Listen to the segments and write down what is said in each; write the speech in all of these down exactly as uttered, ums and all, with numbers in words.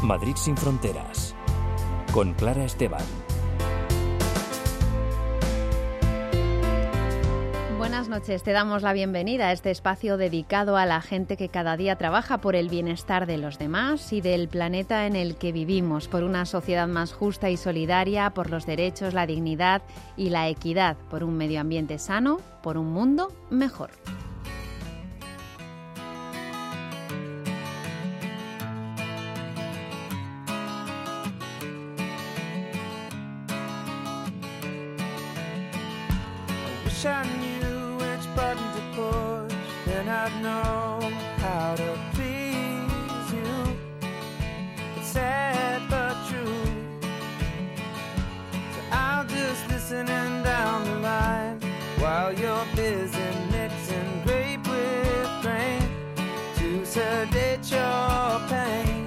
Madrid sin fronteras, con Clara Esteban. Buenas noches, te damos la bienvenida a este espacio dedicado a la gente que cada día trabaja por el bienestar de los demás y del planeta en el que vivimos, por una sociedad más justa y solidaria, por los derechos, la dignidad y la equidad, por un medio ambiente sano, por un mundo mejor. I'd know how to please you. It's sad but true. So I'll just listen and down the line while you're busy mixing grape with grain to sedate your pain.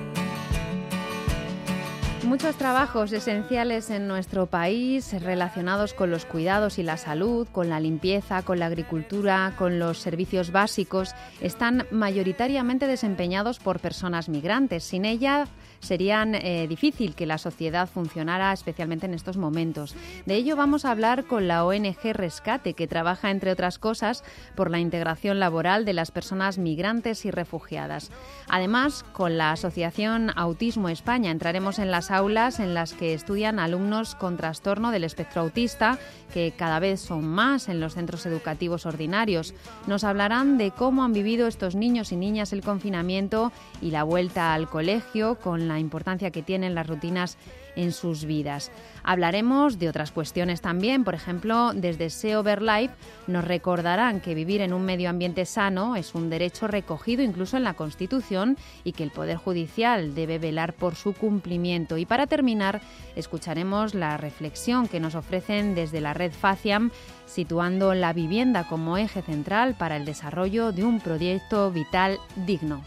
Muchos trabajos esenciales en nuestro país relacionados con los cuidados y la salud, con la limpieza, con la agricultura, con los servicios básicos, están mayoritariamente desempeñados por personas migrantes. Sin ellas sería eh, difícil que la sociedad funcionara, especialmente en estos momentos. De ello vamos a hablar con la O N Ge Rescate, que trabaja, entre otras cosas, por la integración laboral de las personas migrantes y refugiadas. Además, con la Asociación Autismo España entraremos en las aulas en las que estudian alumnos con trastorno del espectro autista, que cada vez son más en los centros educativos ordinarios. Nos hablarán de cómo han vivido estos niños y niñas el confinamiento y la vuelta al colegio, con la importancia que tienen las rutinas en sus vidas. Hablaremos de otras cuestiones también. Por ejemplo, desde Seo Verlife nos recordarán que vivir en un medio ambiente sano es un derecho recogido incluso en la Constitución y que el Poder Judicial debe velar por su cumplimiento. Y para terminar, escucharemos la reflexión que nos ofrecen desde la red FACIAM, situando la vivienda como eje central para el desarrollo de un proyecto vital digno.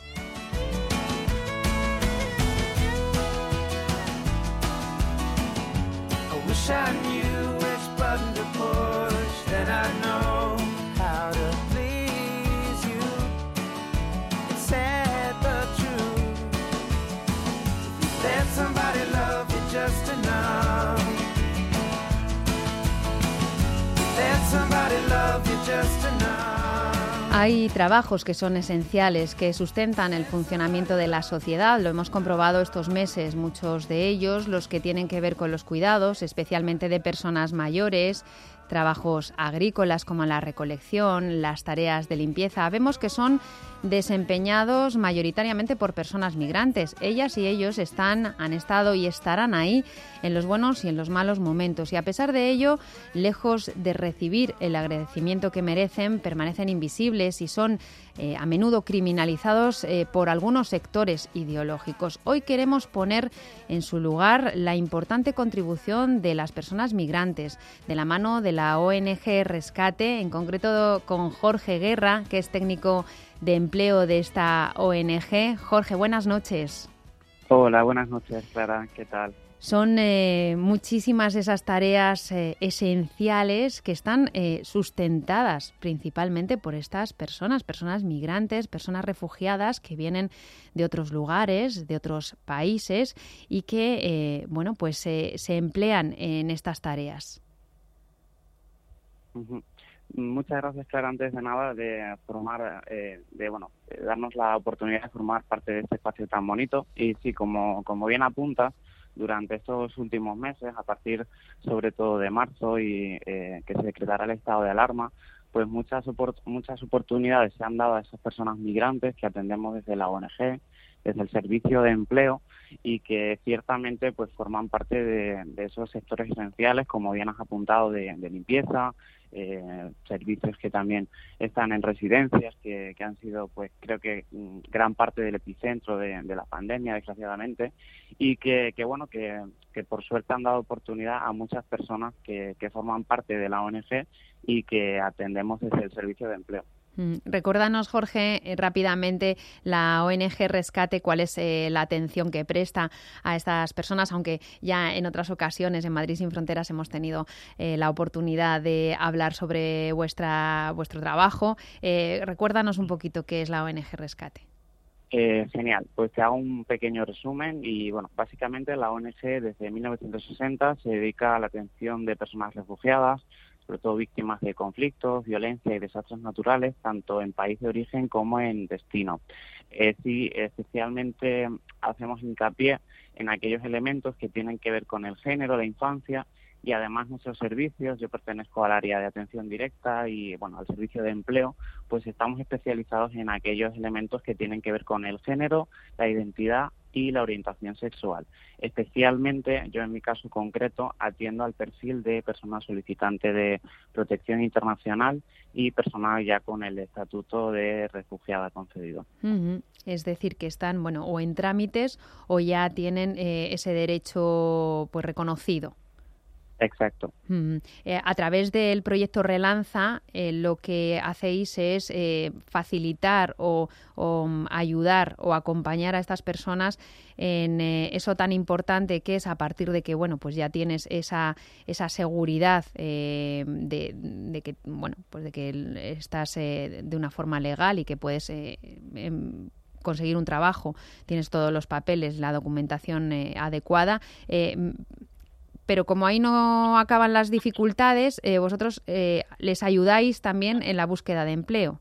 Wish I knew which button to push, then I'd know how to please you. It's sad but true. Let somebody love you just enough. Let somebody love you just enough. Hay trabajos que son esenciales, que sustentan el funcionamiento de la sociedad. Lo hemos comprobado estos meses, muchos de ellos, los que tienen que ver con los cuidados, especialmente de personas mayores, trabajos agrícolas como la recolección, las tareas de limpieza. Vemos que son desempeñados mayoritariamente por personas migrantes. Ellas y ellos están, han estado y estarán ahí en los buenos y en los malos momentos. Y a pesar de ello, lejos de recibir el agradecimiento que merecen, permanecen invisibles y son eh, a menudo criminalizados eh, por algunos sectores ideológicos. Hoy queremos poner en su lugar la importante contribución de las personas migrantes, de la mano de la O N Ge Rescate, en concreto con Jorge Guerra, que es técnico de empleo de esta O N Ge. Jorge, buenas noches. Hola, buenas noches, Clara, ¿qué tal? Son eh, muchísimas esas tareas eh, esenciales que están eh, sustentadas principalmente por estas personas, personas migrantes, personas refugiadas que vienen de otros lugares, de otros países y que, eh, bueno, pues eh, se emplean en estas tareas. Uh-huh. Muchas gracias, Clara, antes de nada, de formar, eh, de bueno, de darnos la oportunidad de formar parte de este espacio tan bonito. Y sí, como, como bien apunta, durante estos últimos meses, a partir sobre todo de marzo y eh, que se decretará el estado de alarma, pues muchas opor- muchas oportunidades se han dado a esas personas migrantes que atendemos desde la O N Ge, desde el servicio de empleo, y que ciertamente pues forman parte de, de esos sectores esenciales, como bien has apuntado, de, de limpieza, eh, servicios que también están en residencias, que, que han sido, pues creo que gran parte del epicentro de, de la pandemia, desgraciadamente, y que, que bueno, que, que por suerte han dado oportunidad a muchas personas que, que forman parte de la O N Ge y que atendemos desde el servicio de empleo. Mm. Recuérdanos, Jorge, eh, rápidamente la O N Ge Rescate, cuál es eh, la atención que presta a estas personas, aunque ya en otras ocasiones en Madrid sin Fronteras hemos tenido eh, la oportunidad de hablar sobre vuestra vuestro trabajo. Eh, recuérdanos un poquito qué es la O N Ge Rescate. Eh, genial, pues te hago un pequeño resumen y bueno, básicamente la O N G desde mil novecientos sesenta se dedica a la atención de personas refugiadas, sobre todo víctimas de conflictos, violencia y desastres naturales, tanto en país de origen como en destino. Eh, sí, especialmente hacemos hincapié en aquellos elementos que tienen que ver con el género, la infancia, y además nuestros servicios, yo pertenezco al área de atención directa y bueno, al servicio de empleo, pues estamos especializados en aquellos elementos que tienen que ver con el género, la identidad y la orientación sexual. Especialmente, yo en mi caso concreto, atiendo al perfil de persona solicitante de protección internacional y persona ya con el estatuto de refugiada concedido. Uh-huh. Es decir, que están, bueno, o en trámites o ya tienen eh, ese derecho pues reconocido. Exacto. Mm. Eh, a través del proyecto Relanza, eh, lo que hacéis es eh, facilitar o, o um, ayudar o acompañar a estas personas en eh, eso tan importante que es a partir de que bueno, pues ya tienes esa esa seguridad eh, de, de que bueno, pues de que estás eh, de una forma legal y que puedes eh, em, conseguir un trabajo, tienes todos los papeles, la documentación eh, adecuada. Eh, Pero como ahí no acaban las dificultades, eh, vosotros eh, les ayudáis también en la búsqueda de empleo.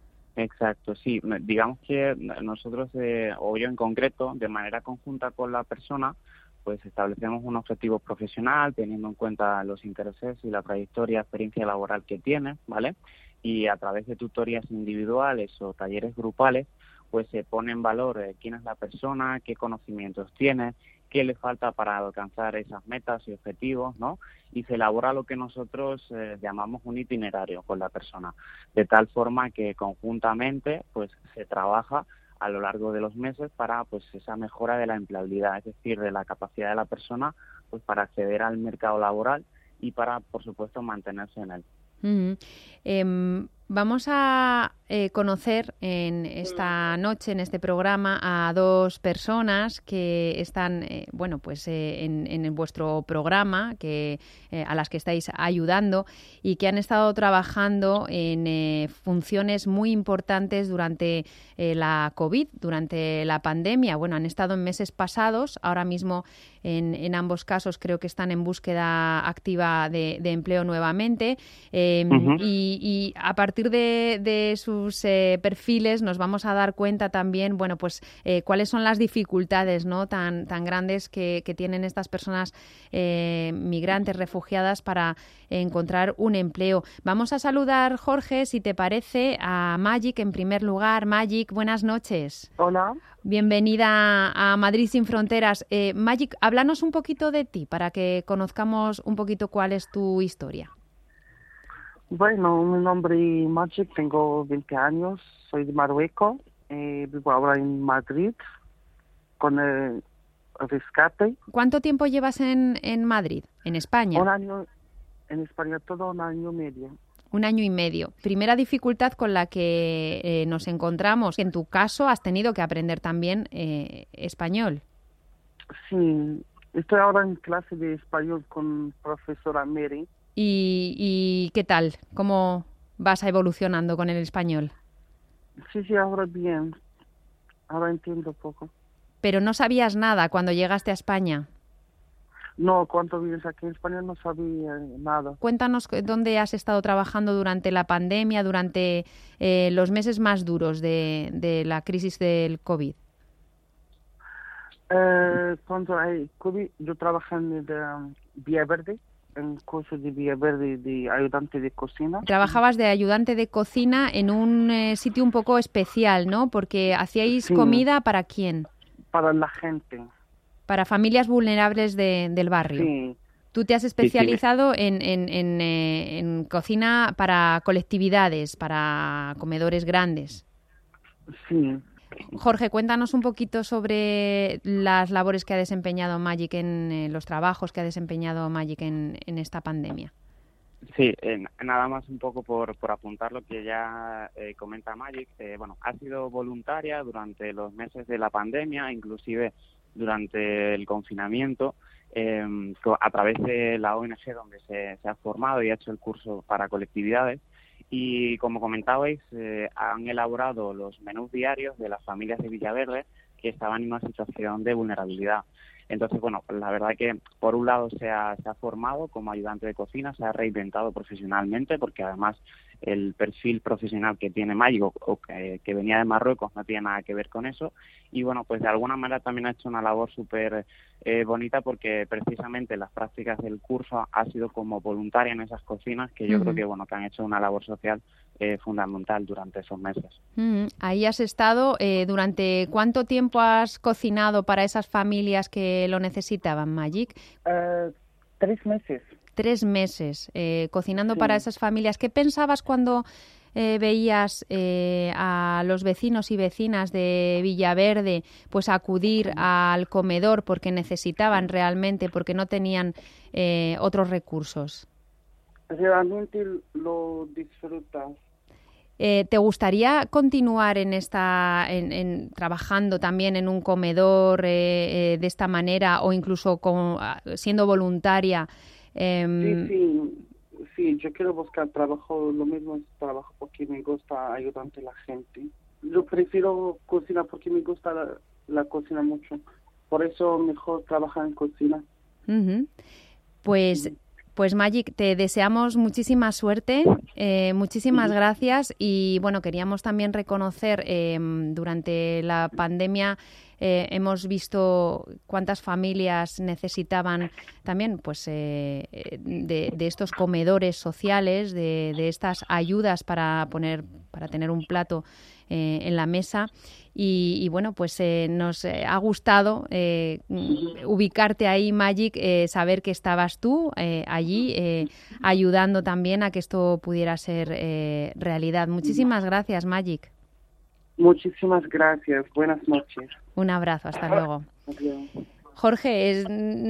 Exacto, sí. Digamos que nosotros, eh, o yo en concreto, de manera conjunta con la persona, pues establecemos un objetivo profesional teniendo en cuenta los intereses y la trayectoria, experiencia laboral que tiene, ¿vale? Y a través de tutorías individuales o talleres grupales, pues se pone en valor eh, quién es la persona, qué conocimientos tiene, qué le falta para alcanzar esas metas y objetivos, ¿no? Y se elabora lo que nosotros eh, llamamos un itinerario con la persona, de tal forma que conjuntamente pues se trabaja a lo largo de los meses para pues esa mejora de la empleabilidad, es decir, de la capacidad de la persona pues para acceder al mercado laboral y para, por supuesto, mantenerse en él. Mm-hmm. Eh, vamos a eh, conocer en esta noche, en este programa, a dos personas que están, eh, bueno, pues eh, en, en vuestro programa, que eh, a las que estáis ayudando y que han estado trabajando en eh, funciones muy importantes durante eh, la COVID, durante la pandemia. Bueno, han estado en meses pasados, ahora mismo en, en ambos casos creo que están en búsqueda activa de, de empleo nuevamente eh, uh-huh. y, y a partir de, de sus eh, perfiles nos vamos a dar cuenta también, bueno, pues eh, cuáles son las dificultades, ¿no?, tan, tan grandes que, que tienen estas personas eh, migrantes, refugiadas para encontrar un empleo. Vamos a saludar, Jorge, si te parece, a Magic en primer lugar. Magic, buenas noches. Hola. Bienvenida a Madrid sin Fronteras. Eh, Magic, háblanos un poquito de ti para que conozcamos un poquito cuál es tu historia. Bueno, mi nombre es Magic, tengo veinte años, soy de Marruecos, eh, vivo ahora en Madrid con el rescate. ¿Cuánto tiempo llevas en, en Madrid, en España? Un año, en España todo un año y medio. Un año y medio. Primera dificultad con la que eh, nos encontramos. En tu caso, has tenido que aprender también eh, español. Sí, estoy ahora en clase de español con profesora Mary. ¿Y, y qué tal? ¿Cómo vas evolucionando con el español? Sí, sí, ahora bien. Ahora entiendo poco. ¿Pero no sabías nada cuando llegaste a España? No, cuando vienes aquí en España no sabía nada. Cuéntanos dónde has estado trabajando durante la pandemia, durante eh, los meses más duros de, de la crisis del COVID. Eh, cuando hay COVID, yo trabajé en el, um, Villaverde, en curso de Villaverde de ayudante de cocina. Trabajabas de ayudante de cocina en un eh, sitio un poco especial, ¿no? Porque hacíais Sí. comida ¿para quién? Para la gente. Para familias vulnerables de, del barrio. Sí. Tú te has especializado en, en, en, eh, en cocina para colectividades, para comedores grandes. Sí. Jorge, cuéntanos un poquito sobre las labores que ha desempeñado Magic en eh, los trabajos que ha desempeñado Magic en, en esta pandemia. Sí, eh, nada más un poco por, por apuntar lo que ya eh, comenta Magic. Eh, bueno, ha sido voluntaria durante los meses de la pandemia, inclusive durante el confinamiento, eh, a través de la O N G donde se, se ha formado y ha hecho el curso para colectividades. y como comentabais, eh, han elaborado los menús diarios de las familias de Villaverde que estaban en una situación de vulnerabilidad. Entonces, bueno, pues la verdad que por un lado se ha, se ha formado como ayudante de cocina, se ha reinventado profesionalmente, porque además el perfil profesional que tiene Magic o, o que, que venía de Marruecos no tiene nada que ver con eso. Y bueno, pues de alguna manera también ha hecho una labor súper eh, bonita, porque precisamente las prácticas del curso ha sido como voluntaria en esas cocinas, que yo uh-huh. creo que bueno que han hecho una labor social eh, fundamental durante esos meses. Uh-huh. Ahí has estado, eh, ¿durante cuánto tiempo has cocinado para esas familias que lo necesitaban, Magic? Uh, tres meses. Tres meses eh, cocinando sí. para esas familias. ¿Qué pensabas cuando eh, veías eh, a los vecinos y vecinas de Villaverde pues acudir sí. al comedor porque necesitaban realmente, porque no tenían eh, otros recursos? Realmente lo disfrutas. Eh, ¿Te gustaría continuar en esta, en, en, trabajando también en un comedor eh, eh, de esta manera, o incluso con, siendo voluntaria? Eh... Sí, sí, sí, yo quiero buscar trabajo, lo mismo es trabajo porque me gusta ayudar a la gente. Yo prefiero cocinar porque me gusta la, la cocina mucho, por eso mejor trabajar en cocina. Uh-huh. Pues... Uh-huh. Pues Magic, te deseamos muchísima suerte, eh, muchísimas gracias, y bueno, queríamos también reconocer eh, durante la pandemia eh, hemos visto cuántas familias necesitaban también pues eh, de, de estos comedores sociales, de, de estas ayudas para poner, para tener un plato eh, en la mesa. Y, y bueno, pues eh, nos eh, ha gustado eh, ubicarte ahí, Magic, eh, saber que estabas tú eh, allí eh, ayudando también a que esto pudiera ser eh, realidad. Muchísimas gracias, Magic. Muchísimas gracias. Buenas noches. Un abrazo. Hasta luego. Adiós. Jorge, es,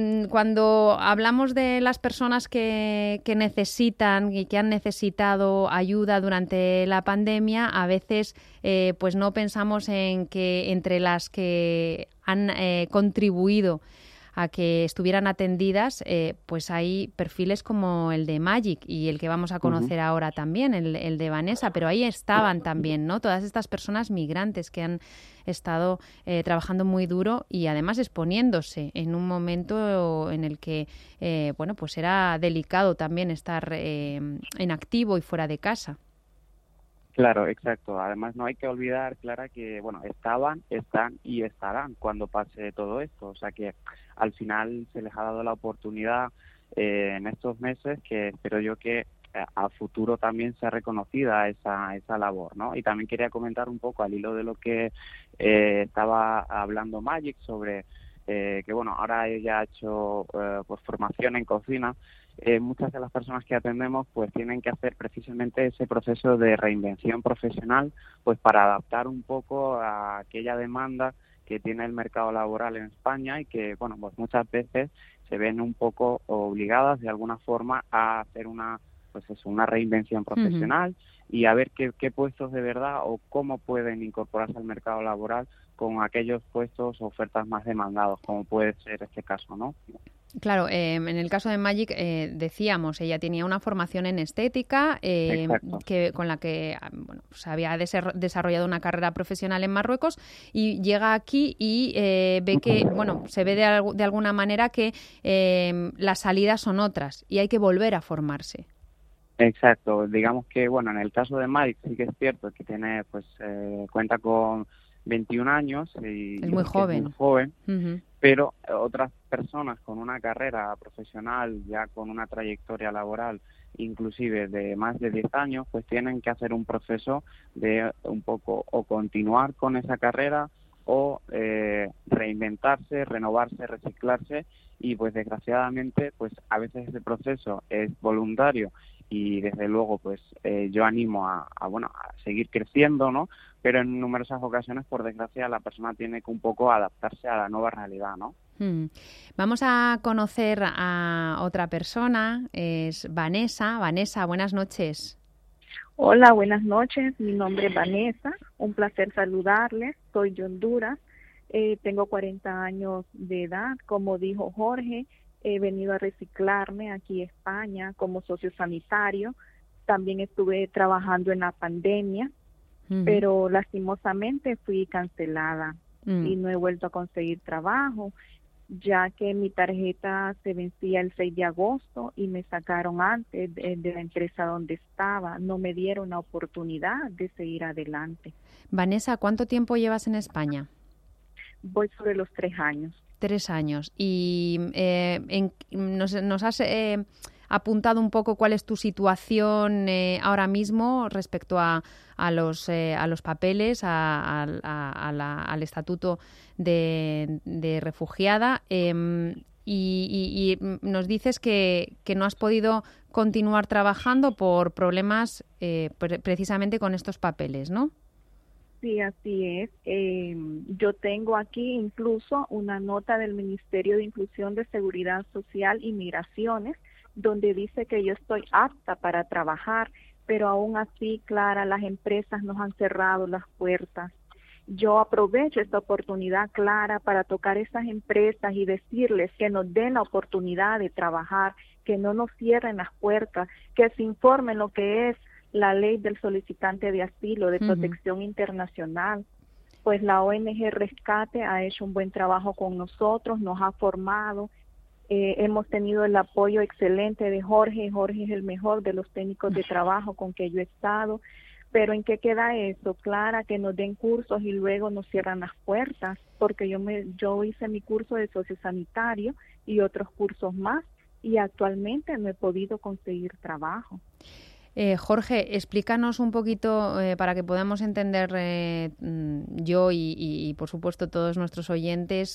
cuando hablamos de las personas que, que necesitan y que han necesitado ayuda durante la pandemia, a veces eh, pues no pensamos en que entre las que han eh, contribuido a que estuvieran atendidas, eh, pues hay perfiles como el de Magic y el que vamos a conocer uh-huh. ahora también, el, el de Vanessa, pero ahí estaban también, ¿no? Todas estas personas migrantes que han estado eh, trabajando muy duro y además exponiéndose en un momento en el que, eh, bueno, pues era delicado también estar eh, en activo y fuera de casa. Claro, exacto. Además, no hay que olvidar, Clara, que bueno, estaban, están y estarán cuando pase todo esto. O sea que al final se les ha dado la oportunidad eh, en estos meses, que espero yo que eh, a futuro también sea reconocida esa esa labor, ¿no? Y también quería comentar un poco al hilo de lo que eh, estaba hablando Magic sobre eh, que bueno, ahora ella ha hecho eh, pues formación en cocina. Eh, muchas de las personas que atendemos pues tienen que hacer precisamente ese proceso de reinvención profesional, pues para adaptar un poco a aquella demanda que tiene el mercado laboral en España, y que bueno, pues muchas veces se ven un poco obligadas de alguna forma a hacer una pues eso, una reinvención profesional uh-huh. y a ver qué, qué puestos de verdad o cómo pueden incorporarse al mercado laboral con aquellos puestos o ofertas más demandados, como puede ser este caso, ¿no? Claro, eh, en el caso de Magic eh, decíamos, ella tenía una formación en estética eh, que con la que bueno, pues había deser- desarrollado una carrera profesional en Marruecos, y llega aquí y eh, ve que, bueno, se ve de, al- de alguna manera que eh, las salidas son otras y hay que volver a formarse. Exacto, digamos que, bueno, en el caso de Magic sí que es cierto que tiene, pues, eh, cuenta con veintiún años y es muy joven, es muy joven uh-huh. pero otras personas con una carrera profesional, ya con una trayectoria laboral inclusive de más de diez años, pues tienen que hacer un proceso de un poco o continuar con esa carrera o eh, reinventarse, renovarse, reciclarse, y pues desgraciadamente pues a veces ese proceso es voluntario y desde luego pues eh, yo animo a, a bueno a seguir creciendo, ¿no? Pero en numerosas ocasiones, por desgracia, la persona tiene que un poco adaptarse a la nueva realidad, ¿no? Hmm. Vamos a conocer a otra persona, es Vanessa. Vanessa, buenas noches. Hola, buenas noches. Mi nombre es Vanessa. Un placer saludarles. Soy de Honduras. Eh, tengo cuarenta años de edad. Como dijo Jorge, he venido a reciclarme aquí en España como sociosanitario. También estuve trabajando en la pandemia, uh-huh. pero lastimosamente fui cancelada uh-huh. y no he vuelto a conseguir trabajo, ya que mi tarjeta se vencía el seis de agosto y me sacaron antes de, de la empresa donde estaba. No me dieron la oportunidad de seguir adelante. Vanessa, ¿cuánto tiempo llevas en España? Voy sobre los tres años. Tres años. Y eh, en, nos, nos has eh, apuntado un poco cuál es tu situación eh, ahora mismo respecto a, a, los, eh, a los papeles, a, a, a la, al estatuto de, de refugiada. Eh, y, y, y nos dices que, que no has podido continuar trabajando por problemas eh, pre- precisamente con estos papeles, ¿no? Sí, así es. Eh, yo tengo aquí incluso una nota del Ministerio de Inclusión de Seguridad Social y Migraciones, donde dice que yo estoy apta para trabajar, pero aún así, Clara, las empresas nos han cerrado las puertas. Yo aprovecho esta oportunidad, Clara, para tocar esas empresas y decirles que nos den la oportunidad de trabajar, que no nos cierren las puertas, que se informen lo que es la ley del solicitante de asilo, de protección uh-huh. internacional. Pues la O N G Rescate ha hecho un buen trabajo con nosotros, nos ha formado, eh, hemos tenido el apoyo excelente de Jorge, Jorge es el mejor de los técnicos de trabajo con que yo he estado, pero ¿en qué queda eso? Clara, que nos den cursos y luego nos cierran las puertas, porque yo, me, yo hice mi curso de sociosanitario y otros cursos más, y actualmente no he podido conseguir trabajo. Eh, Jorge, explícanos un poquito eh, para que podamos entender eh, yo y, y, y, por supuesto, todos nuestros oyentes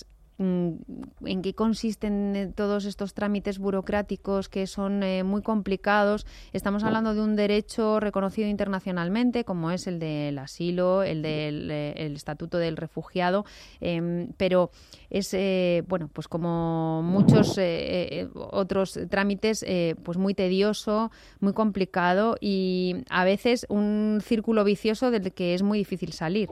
en qué consisten todos estos trámites burocráticos que son eh, muy complicados. Estamos hablando de un derecho reconocido internacionalmente, como es el del asilo, el del el estatuto del refugiado, eh, pero es, eh, bueno, pues como muchos eh, eh, otros trámites, eh, pues muy tedioso, muy complicado y a veces un círculo vicioso del que es muy difícil salir.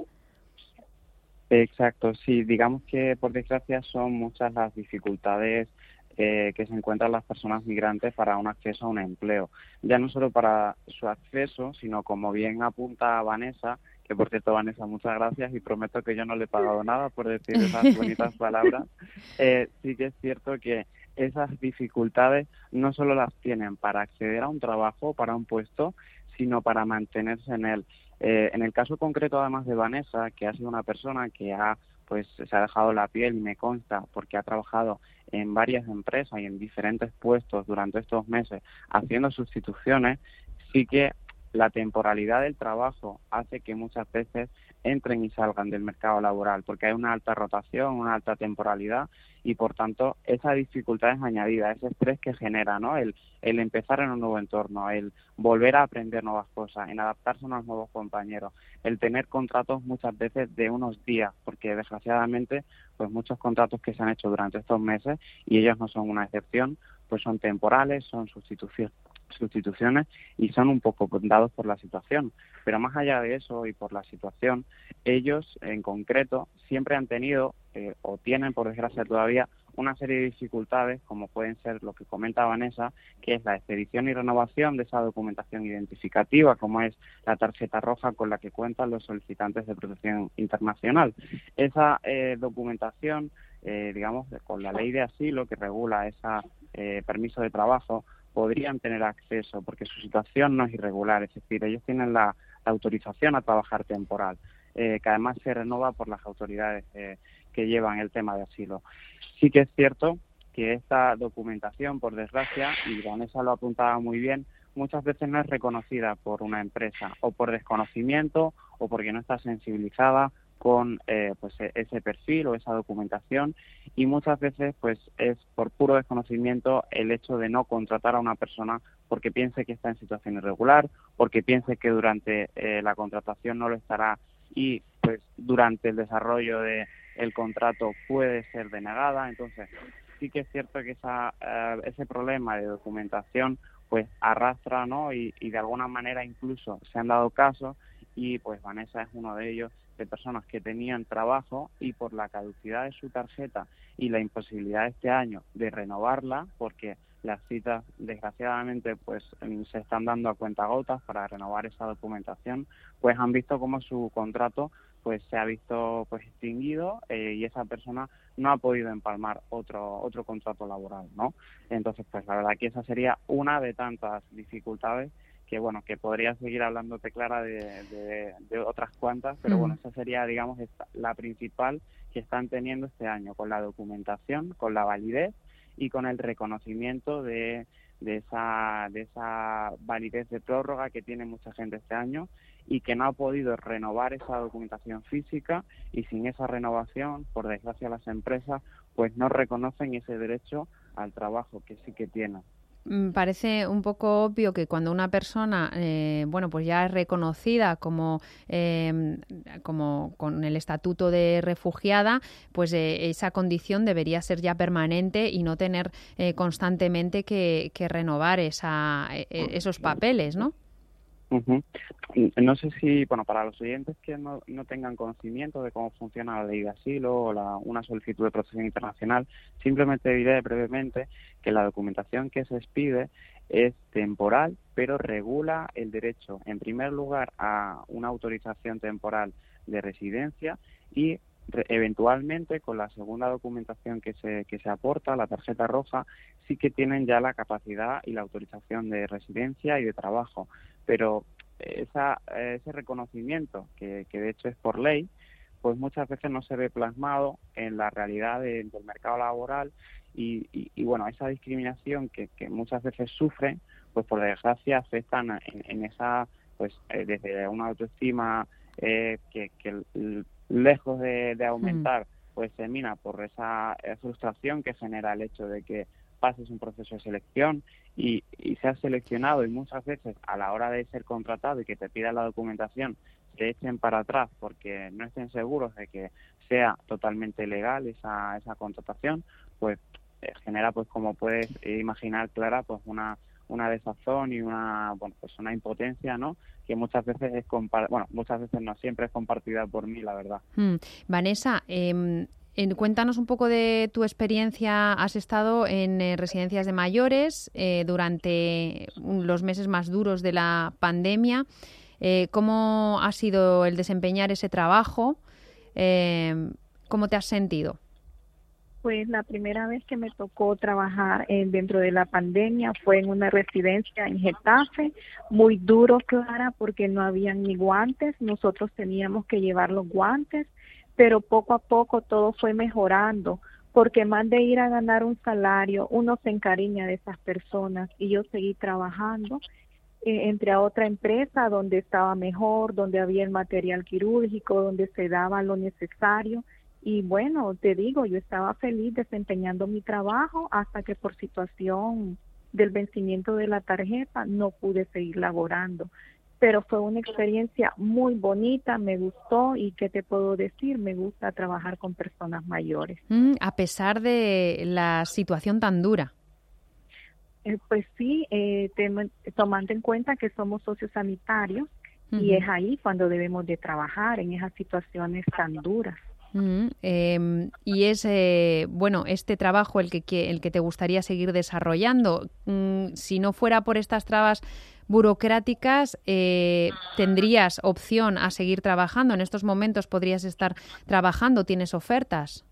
Exacto, sí, digamos que por desgracia son muchas las dificultades eh, que se encuentran las personas migrantes para un acceso a un empleo. Ya no solo para su acceso, sino como bien apunta Vanessa, que por cierto, Vanessa, muchas gracias y prometo que yo no le he pagado nada por decir esas bonitas palabras. Eh, sí que es cierto que esas dificultades no solo las tienen para acceder a un trabajo, para un puesto, sino para mantenerse en él. Eh, en el caso concreto, además de Vanessa, que ha sido una persona que ha pues se ha dejado la piel y me consta porque ha trabajado en varias empresas y en diferentes puestos durante estos meses haciendo sustituciones, sí que la temporalidad del trabajo hace que muchas veces entren y salgan del mercado laboral porque hay una alta rotación, una alta temporalidad y por tanto esa dificultad es añadida, ese estrés que genera, ¿no? El, el empezar en un nuevo entorno, el volver a aprender nuevas cosas, en adaptarse a unos nuevos compañeros, el tener contratos muchas veces de unos días, porque desgraciadamente pues muchos contratos que se han hecho durante estos meses y ellos no son una excepción, pues son temporales, son sustituciones sustituciones y son un poco dados por la situación. Pero más allá de eso y por la situación, ellos en concreto siempre han tenido eh, o tienen, por desgracia todavía, una serie de dificultades, como pueden ser lo que comenta Vanessa, que es la expedición y renovación de esa documentación identificativa, como es la tarjeta roja con la que cuentan los solicitantes de protección internacional. Esa eh, documentación, eh, digamos, con la ley de asilo que regula ese eh, permiso de trabajo, podrían tener acceso porque su situación no es irregular, es decir, ellos tienen la, la autorización a trabajar temporal, eh, que además se renova por las autoridades eh, que llevan el tema de asilo. Sí que es cierto que esta documentación, por desgracia, y Vanessa lo apuntaba muy bien, muchas veces no es reconocida por una empresa, o por desconocimiento, o porque no está sensibilizada con eh, pues ese perfil o esa documentación, y muchas veces pues es por puro desconocimiento el hecho de no contratar a una persona porque piense que está en situación irregular, porque piense que durante eh, la contratación no lo estará y pues durante el desarrollo de el contrato puede ser denegada. Entonces sí que es cierto que esa eh, ese problema de documentación pues arrastra, ¿no? Y, y de alguna manera incluso se han dado casos y pues Vanessa es uno de ellos, de personas que tenían trabajo y por la caducidad de su tarjeta y la imposibilidad este año de renovarla, porque las citas, desgraciadamente, pues se están dando a cuentagotas para renovar esa documentación, pues han visto cómo su contrato pues se ha visto pues extinguido eh, y esa persona no ha podido empalmar otro otro contrato laboral, ¿no? Entonces, pues la verdad que esa sería una de tantas dificultades que, bueno, que podría seguir hablándote, Clara, de, de, de otras cuantas, pero mm. bueno, esa sería, digamos, esta, la principal que están teniendo este año, con la documentación, con la validez y con el reconocimiento de, de esa de esa validez de prórroga que tiene mucha gente este año y que no ha podido renovar esa documentación física, y sin esa renovación, por desgracia, las empresas pues no reconocen ese derecho al trabajo que sí que tienen. Parece un poco obvio que cuando una persona, eh, bueno, pues ya es reconocida como, eh, como con el estatuto de refugiada, pues eh, esa condición debería ser ya permanente y no tener eh, constantemente que, que renovar esa, eh, esos papeles, ¿no? Uh-huh. No sé si, bueno, para los oyentes que no, no tengan conocimiento de cómo funciona la ley de asilo o la, una solicitud de protección internacional, simplemente diré brevemente que la documentación que se expide es temporal, pero regula el derecho, en primer lugar, a una autorización temporal de residencia y re, eventualmente con la segunda documentación que se, que se aporta, la tarjeta roja, sí que tienen ya la capacidad y la autorización de residencia y de trabajo. Pero esa, ese reconocimiento, que, que de hecho es por ley, pues muchas veces no se ve plasmado en la realidad de, del mercado laboral y, y, y bueno, esa discriminación que, que muchas veces sufren, pues por desgracia afectan en, en esa, pues eh, desde una autoestima eh, que, que lejos de, de aumentar, pues se mina por esa frustración que genera el hecho de que pases un proceso de selección y, y seas seleccionado, y muchas veces a la hora de ser contratado y que te pidan la documentación te echen para atrás porque no estén seguros de que sea totalmente legal esa esa contratación, pues eh, genera, pues como puedes imaginar, Clara, pues una una desazón y una bueno pues una impotencia, ¿no?, que muchas veces es compa- bueno muchas veces no siempre es compartida por mí, la verdad. Mm. Vanessa, eh... cuéntanos un poco de tu experiencia. Has estado en eh, residencias de mayores eh, durante los meses más duros de la pandemia. Eh, ¿Cómo ha sido el desempeñar ese trabajo? Eh, ¿Cómo te has sentido? Pues la primera vez que me tocó trabajar eh, dentro de la pandemia fue en una residencia en Getafe, muy duro, Clara, porque no habían ni guantes. Nosotros teníamos que llevar los guantes, pero poco a poco todo fue mejorando, porque más de ir a ganar un salario, uno se encariña de esas personas, y yo seguí trabajando, eh, entré a otra empresa donde estaba mejor, donde había el material quirúrgico, donde se daba lo necesario, y bueno, te digo, yo estaba feliz desempeñando mi trabajo hasta que por situación del vencimiento de la tarjeta no pude seguir laborando. Pero fue una experiencia muy bonita, me gustó, y ¿qué te puedo decir? Me gusta trabajar con personas mayores. Mm, a pesar de la situación tan dura. Eh, pues sí, eh, te, tomando en cuenta que somos sociosanitarios, uh-huh. y es ahí cuando debemos de trabajar, en esas situaciones tan duras. Uh-huh. Eh, y es, eh, bueno, este trabajo el que, que, el que te gustaría seguir desarrollando. Mm, si no fuera por estas trabas burocráticas, eh, ¿tendrías opción a seguir trabajando? ¿En estos momentos podrías estar trabajando? ¿Tienes ofertas?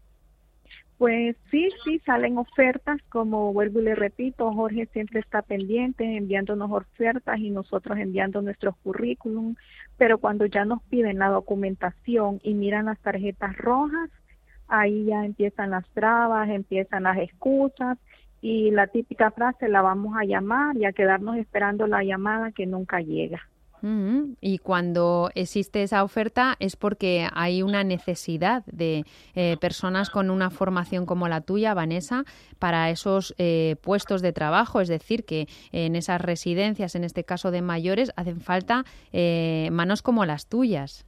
Pues sí, sí, salen ofertas, como vuelvo y le repito, Jorge siempre está pendiente, enviándonos ofertas y nosotros enviando nuestros currículum, pero cuando ya nos piden la documentación y miran las tarjetas rojas, ahí ya empiezan las trabas, empiezan las excusas, y la típica frase, la vamos a llamar y a quedarnos esperando la llamada que nunca llega. Uh-huh. Y cuando existe esa oferta es porque hay una necesidad de eh, personas con una formación como la tuya, Vanessa, para esos eh, puestos de trabajo. Es decir, que en esas residencias, en este caso de mayores, hacen falta eh, manos como las tuyas.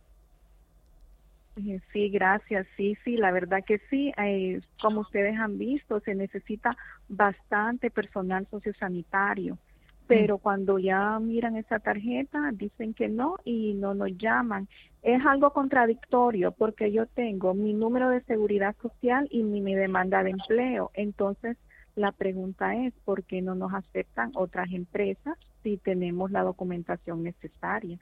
Sí, gracias. Sí, sí, la verdad que sí. Eh, como ustedes han visto, se necesita bastante personal sociosanitario. Pero cuando ya miran esa tarjeta, dicen que no y no nos llaman. Es algo contradictorio porque yo tengo mi número de seguridad social y mi, mi demanda de empleo. Entonces, La pregunta es, ¿por qué no nos aceptan otras empresas si tenemos la documentación necesaria?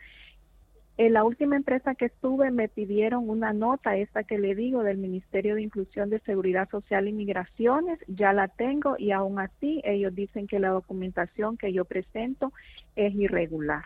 En la última empresa que estuve me pidieron una nota, esta que le digo, del Ministerio de Inclusión de Seguridad Social y Migraciones, ya la tengo y aún así ellos dicen que la documentación que yo presento es irregular.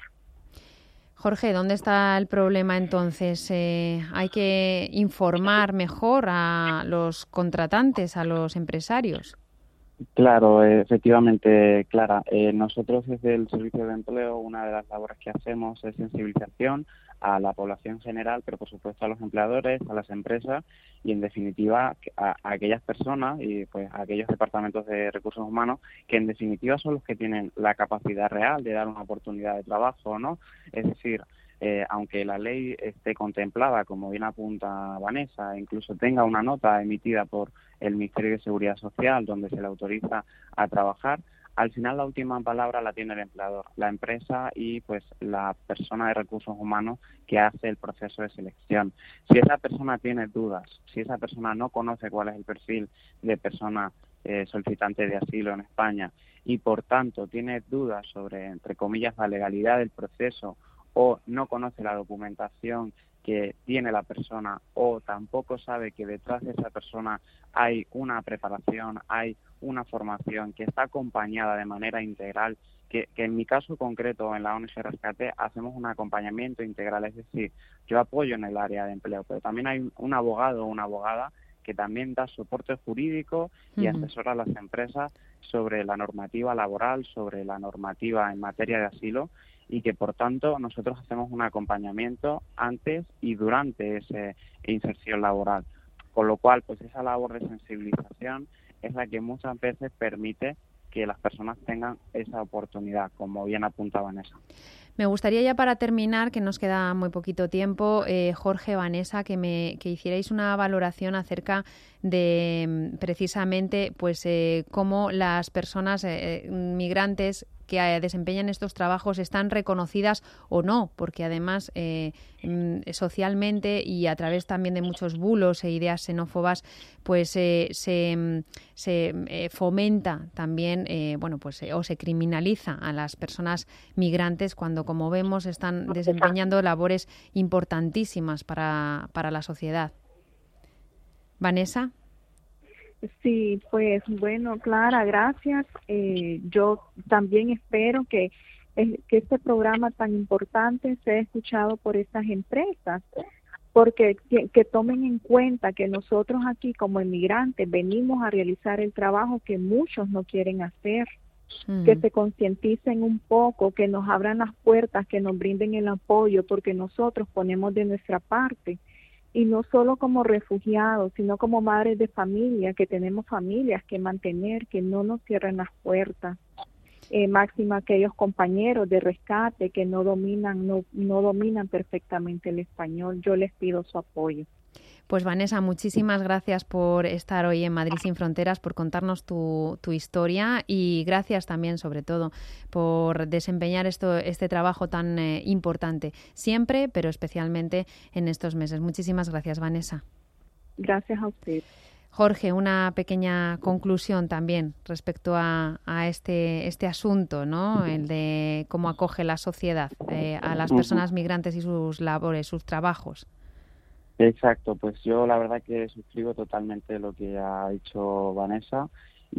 Jorge, ¿dónde está el problema entonces? Eh, ¿Hay que informar mejor a los contratantes, a los empresarios? Claro, efectivamente, Clara. Eh, nosotros desde el Servicio de Empleo, una de las labores que hacemos es sensibilización a la población general, pero por supuesto a los empleadores, a las empresas y en definitiva a, a aquellas personas y pues a aquellos departamentos de recursos humanos que en definitiva son los que tienen la capacidad real de dar una oportunidad de trabajo, ¿no? Es decir, Eh, aunque la ley esté contemplada, como bien apunta Vanessa, e incluso tenga una nota emitida por el Ministerio de Seguridad Social donde se le autoriza a trabajar, al final la última palabra la tiene el empleador, la empresa y pues la persona de recursos humanos que hace el proceso de selección. Si esa persona tiene dudas, si esa persona no conoce cuál es el perfil de persona eh, solicitante de asilo en España y por tanto tiene dudas sobre, entre comillas, la legalidad del proceso o no conoce la documentación que tiene la persona o tampoco sabe que detrás de esa persona hay una preparación, hay una formación que está acompañada de manera integral, que, que en mi caso concreto en la O N G Rescate hacemos un acompañamiento integral, es decir, yo apoyo en el área de empleo, pero también hay un abogado o una abogada que también da soporte jurídico y uh-huh. asesora a las empresas sobre la normativa laboral, sobre la normativa en materia de asilo, y que por tanto nosotros hacemos un acompañamiento antes y durante esa inserción laboral, con lo cual pues esa labor de sensibilización es la que muchas veces permite que las personas tengan esa oportunidad, como bien apuntaba Vanessa. Me gustaría ya para terminar, que nos queda muy poquito tiempo, eh, Jorge, Vanessa, que me que hicierais una valoración acerca de precisamente pues eh, cómo las personas eh, migrantes que desempeñan estos trabajos están reconocidas o no, porque además eh, socialmente y a través también de muchos bulos e ideas xenófobas, pues eh, se, se eh, fomenta también, eh, bueno, pues eh, o se criminaliza a las personas migrantes cuando, como vemos, están desempeñando labores importantísimas para, para la sociedad. Vanessa. Sí, pues bueno, Clara, gracias. Eh, yo también espero que, eh, que este programa tan importante sea escuchado por estas empresas, porque que, que tomen en cuenta que nosotros aquí como inmigrantes venimos a realizar el trabajo que muchos no quieren hacer, uh-huh. que se concienticen un poco, que nos abran las puertas, que nos brinden el apoyo, porque nosotros ponemos de nuestra parte. Y no solo como refugiados, sino como madres de familia, que tenemos familias que mantener, que no nos cierren las puertas. Eh, máxima aquellos compañeros de rescate que no dominan, no, no dominan perfectamente el español. Yo les pido su apoyo. Pues Vanessa, muchísimas gracias por estar hoy en Madrid Sin Fronteras, por contarnos tu, tu historia y gracias también, sobre todo, por desempeñar esto, este trabajo tan eh, importante, siempre, pero especialmente en estos meses. Muchísimas gracias, Vanessa. Gracias a usted. Jorge, una pequeña conclusión también respecto a, a este, este asunto, ¿no? El de cómo acoge la sociedad eh, a las personas migrantes y sus labores, sus trabajos. Exacto, pues yo la verdad que suscribo totalmente lo que ha dicho Vanessa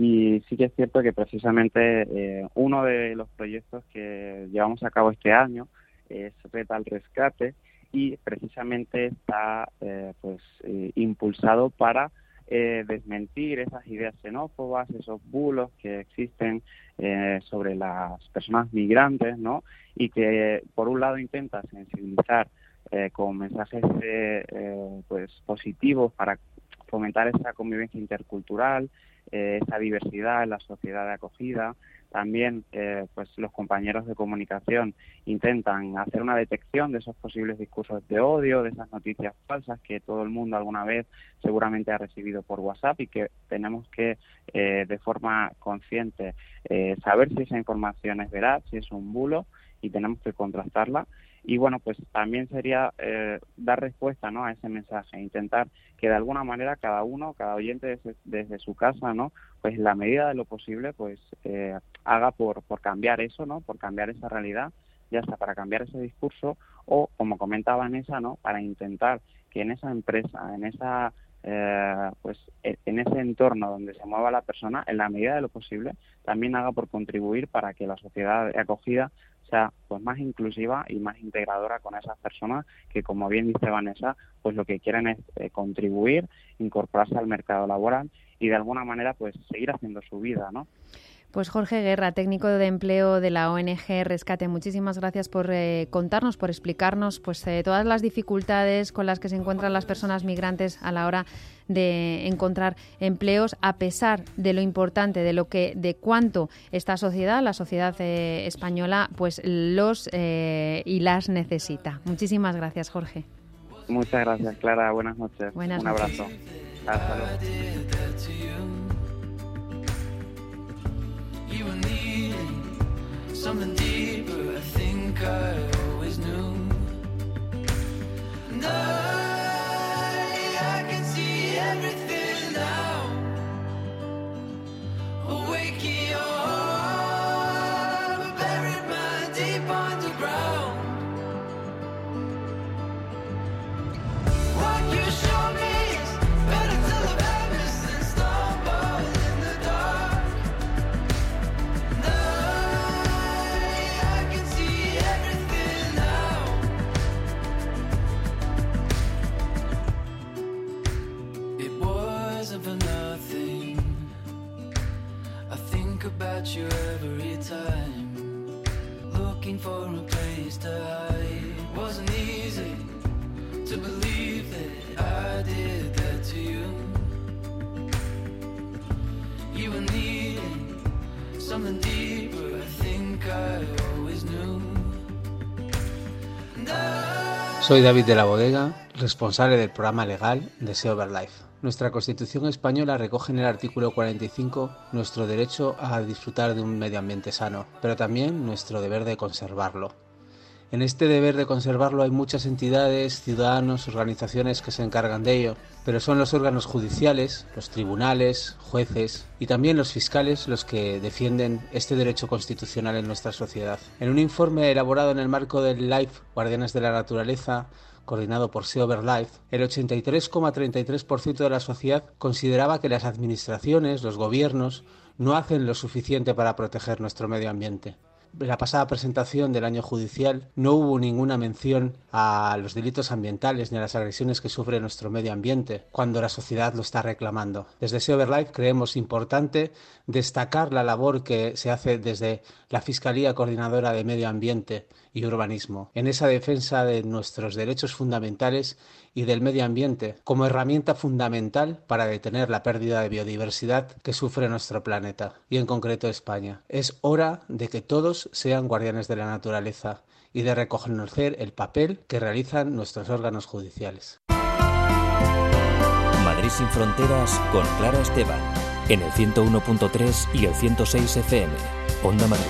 y sí que es cierto que precisamente eh, uno de los proyectos que llevamos a cabo este año es Red al Rescate y precisamente está eh, pues eh, impulsado para eh, desmentir esas ideas xenófobas, esos bulos que existen eh, sobre las personas migrantes, ¿no? Y que por un lado intenta sensibilizar Eh, con mensajes eh, eh, pues positivos para fomentar esa convivencia intercultural, eh, esa diversidad en la sociedad de acogida. También eh, pues los compañeros de comunicación intentan hacer una detección de esos posibles discursos de odio, de esas noticias falsas que todo el mundo alguna vez seguramente ha recibido por WhatsApp y que tenemos que eh, de forma consciente eh, saber si esa información es veraz, si es un bulo y tenemos que contrastarla. Y bueno, pues también sería eh, dar respuesta, ¿no?, a ese mensaje, intentar que de alguna manera cada uno, cada oyente desde, desde su casa, ¿no?, pues en la medida de lo posible, pues eh, haga por, por cambiar eso, ¿no?, por cambiar esa realidad, ya sea para cambiar ese discurso o, como comentaba Vanessa, ¿no?, para intentar que en esa empresa, en esa eh, pues en ese entorno donde se mueva la persona, en la medida de lo posible, también haga por contribuir para que la sociedad de acogida sea pues más inclusiva y más integradora con esas personas que, como bien dice Vanessa, pues lo que quieren es eh, contribuir, incorporarse al mercado laboral y de alguna manera pues seguir haciendo su vida, ¿no? Pues Jorge Guerra, técnico de empleo de la O N G Rescate, muchísimas gracias por eh, contarnos, por explicarnos pues eh, todas las dificultades con las que se encuentran las personas migrantes a la hora de encontrar empleos, a pesar de lo importante, de lo que, de cuánto esta sociedad, la sociedad eh, española, pues los eh, y las necesita. Muchísimas gracias, Jorge. Muchas gracias, Clara. Buenas noches. Buenas Un noches. abrazo. Hasta luego. You were needing something deeper, I think I always knew. And I, I can see everything now. Awaken your heart, but buried mine deep underground. What you show me is better till the madness than stumble in the dark. About you every time, looking for a place to hide. Wasn't easy to believe that I did that to you. You were needing something deeper, I think I always knew. Soy David de la Bodega, responsable del programa legal de Sea Over Life. Nuestra Constitución española recoge en el artículo cuarenta y cinco nuestro derecho a disfrutar de un medio ambiente sano, pero también nuestro deber de conservarlo. En este deber de conservarlo hay muchas entidades, ciudadanos, organizaciones que se encargan de ello, pero son los órganos judiciales, los tribunales, jueces y también los fiscales los que defienden este derecho constitucional en nuestra sociedad. En un informe elaborado en el marco del LIFE, Guardianes de la Naturaleza, coordinado por Sea Over Life, el ochenta y tres coma treinta y tres por ciento de la sociedad consideraba que las administraciones, los gobiernos, no hacen lo suficiente para proteger nuestro medio ambiente. En la pasada presentación del año judicial no hubo ninguna mención a los delitos ambientales ni a las agresiones que sufre nuestro medio ambiente cuando la sociedad lo está reclamando. Desde Sea Over Life creemos importante destacar la labor que se hace desde la Fiscalía Coordinadora de Medio Ambiente y Urbanismo en esa defensa de nuestros derechos fundamentales y del medio ambiente como herramienta fundamental para detener la pérdida de biodiversidad que sufre nuestro planeta y en concreto España. Es hora de que todos sean guardianes de la naturaleza y de reconocer el papel que realizan nuestros órganos judiciales. Madrid sin fronteras con Clara Esteban en el ciento uno punto tres y el ciento seis F M. Onda Madrid.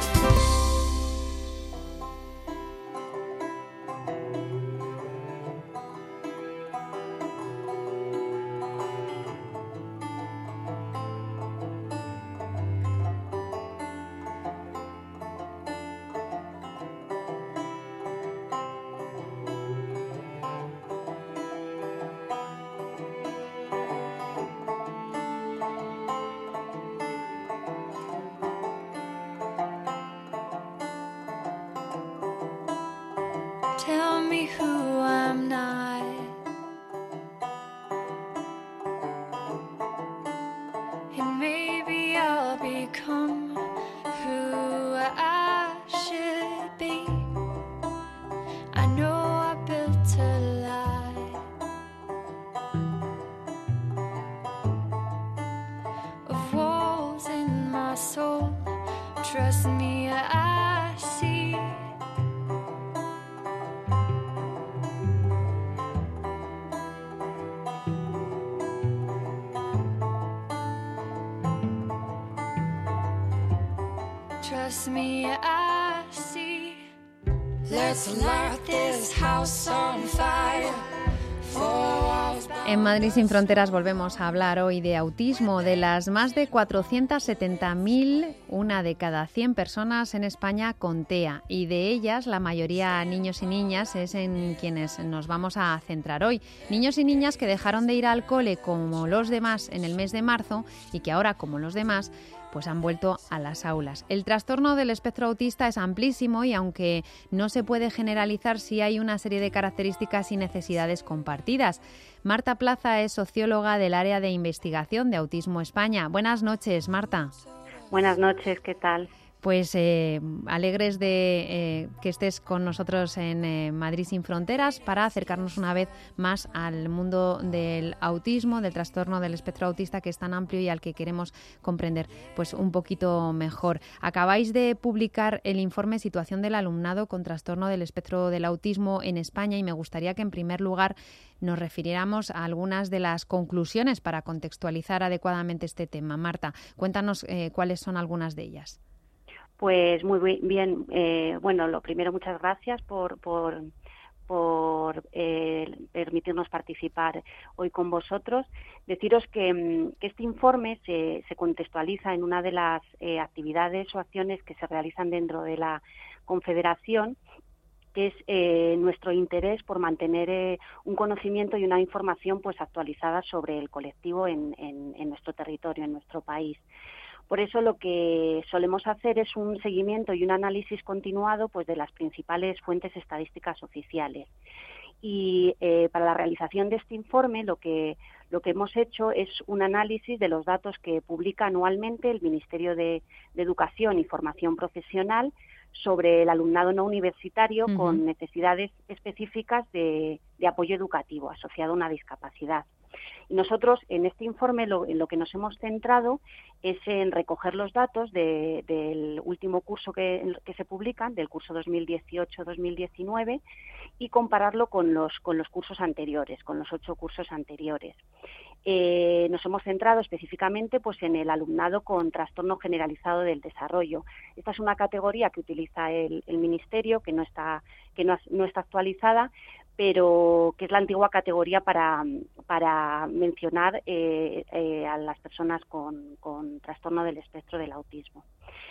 Tell me who I'm not. And maybe I'll become who I should be. I know I built a lie of walls in my soul. Trust me, I see. Trust me, I see. let's light this house on fire. En Madrid Sin Fronteras volvemos a hablar hoy de autismo. De las más de cuatrocientas setenta mil, una de cada cien personas en España con T E A, y de ellas la mayoría niños y niñas, es en quienes nos vamos a centrar hoy. Niños y niñas que dejaron de ir al cole como los demás en el mes de marzo y que ahora, como los demás, pues han vuelto a las aulas. El trastorno del espectro autista es amplísimo y aunque no se puede generalizar, sí hay una serie de características y necesidades compartidas. Marta Plaza es socióloga del área de investigación de Autismo España. Buenas noches, Marta. Buenas noches, ¿qué tal? Pues eh, alegres de eh, que estés con nosotros en eh, Madrid Sin Fronteras para acercarnos una vez más al mundo del autismo, del trastorno del espectro autista, que es tan amplio y al que queremos comprender pues un poquito mejor. Acabáis de publicar el informe Situación del alumnado con trastorno del espectro del autismo en España y me gustaría que en primer lugar nos refiriéramos a algunas de las conclusiones para contextualizar adecuadamente este tema. Marta, cuéntanos eh, cuáles son algunas de ellas. Pues muy bien, eh, bueno, lo primero, muchas gracias por, por, por eh, permitirnos participar hoy con vosotros. Deciros que, que este informe se, se contextualiza en una de las eh, actividades o acciones que se realizan dentro de la Confederación, que es eh, nuestro interés por mantener eh, un conocimiento y una información pues actualizada sobre el colectivo en, en, en nuestro territorio, en nuestro país. Por eso lo que solemos hacer es un seguimiento y un análisis continuado pues de las principales fuentes estadísticas oficiales. Y eh, para la realización de este informe lo que, lo que hemos hecho es un análisis de los datos que publica anualmente el Ministerio de, de Educación y Formación Profesional sobre el alumnado no universitario uh-huh. con necesidades específicas de, de apoyo educativo asociado a una discapacidad. Y nosotros en este informe lo, en lo que nos hemos centrado es en recoger los datos de, del último curso que, que se publican, del curso dos mil dieciocho dos mil diecinueve, y compararlo con los, con los cursos anteriores, con los ocho cursos anteriores. Eh, nos hemos centrado específicamente pues, en el alumnado con trastorno generalizado del desarrollo. Esta es una categoría que utiliza el, el Ministerio, que no está, que no, no está actualizada, pero que es la antigua categoría para, para mencionar eh, eh, a las personas con, con trastorno del espectro del autismo.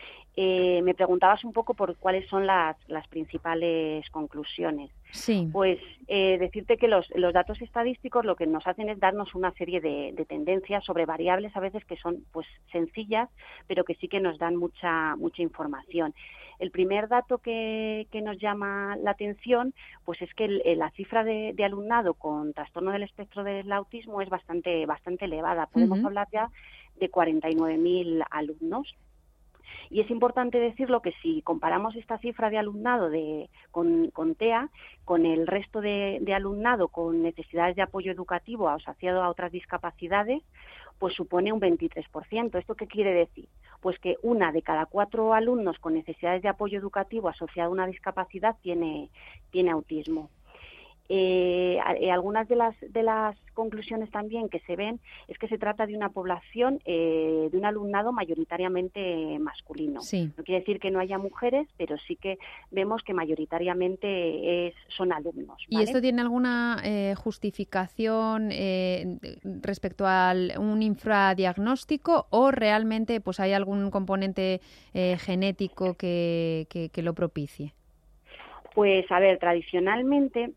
Eh, me preguntabas un poco por cuáles son las, las principales conclusiones. Sí. Pues eh, decirte que los, los datos estadísticos lo que nos hacen es darnos una serie de, de tendencias sobre variables a veces que son pues sencillas, pero que sí que nos dan mucha mucha información. El primer dato que, que nos llama la atención pues es que el, la cifra de, de alumnado con trastorno del espectro del autismo es bastante bastante elevada. Podemos uh-huh. hablar ya de cuarenta y nueve mil alumnos. Y es importante decirlo que si comparamos esta cifra de alumnado de, con, con T E A con el resto de, de alumnado con necesidades de apoyo educativo asociado a otras discapacidades, pues supone un veintitrés por ciento. ¿Esto qué quiere decir? Pues que una de cada cuatro alumnos con necesidades de apoyo educativo asociado a una discapacidad tiene, tiene autismo. Eh, algunas de las de las conclusiones también que se ven es que se trata de una población eh, de un alumnado mayoritariamente masculino. Sí. No quiere decir que no haya mujeres, pero sí que vemos que mayoritariamente es, son alumnos, ¿vale? ¿Y esto tiene alguna eh, justificación eh, respecto a un infradiagnóstico o realmente pues hay algún componente eh, genético que, que, que lo propicie? Pues a ver, tradicionalmente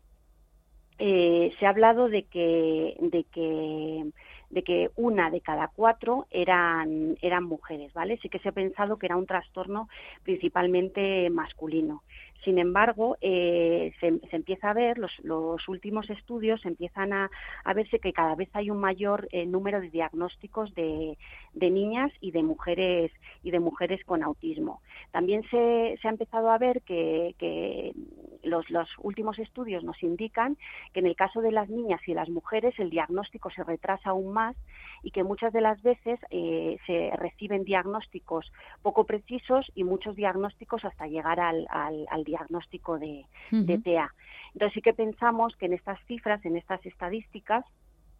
Eh, se ha hablado de que de que de que una de cada cuatro eran eran mujeres, ¿vale? Sí que se ha pensado que era un trastorno principalmente masculino. Sin embargo, eh, se, se empieza a ver, los, los últimos estudios empiezan a, a verse que cada vez hay un mayor eh, número de diagnósticos de, de niñas y de mujeres y de mujeres con autismo. También se, se ha empezado a ver que, que los, los últimos estudios nos indican que en el caso de las niñas y las mujeres el diagnóstico se retrasa aún más y que muchas de las veces eh, se reciben diagnósticos poco precisos y muchos diagnósticos hasta llegar al, al, al diagnóstico de, uh-huh. de T E A. Entonces sí que pensamos que en estas cifras, en estas estadísticas,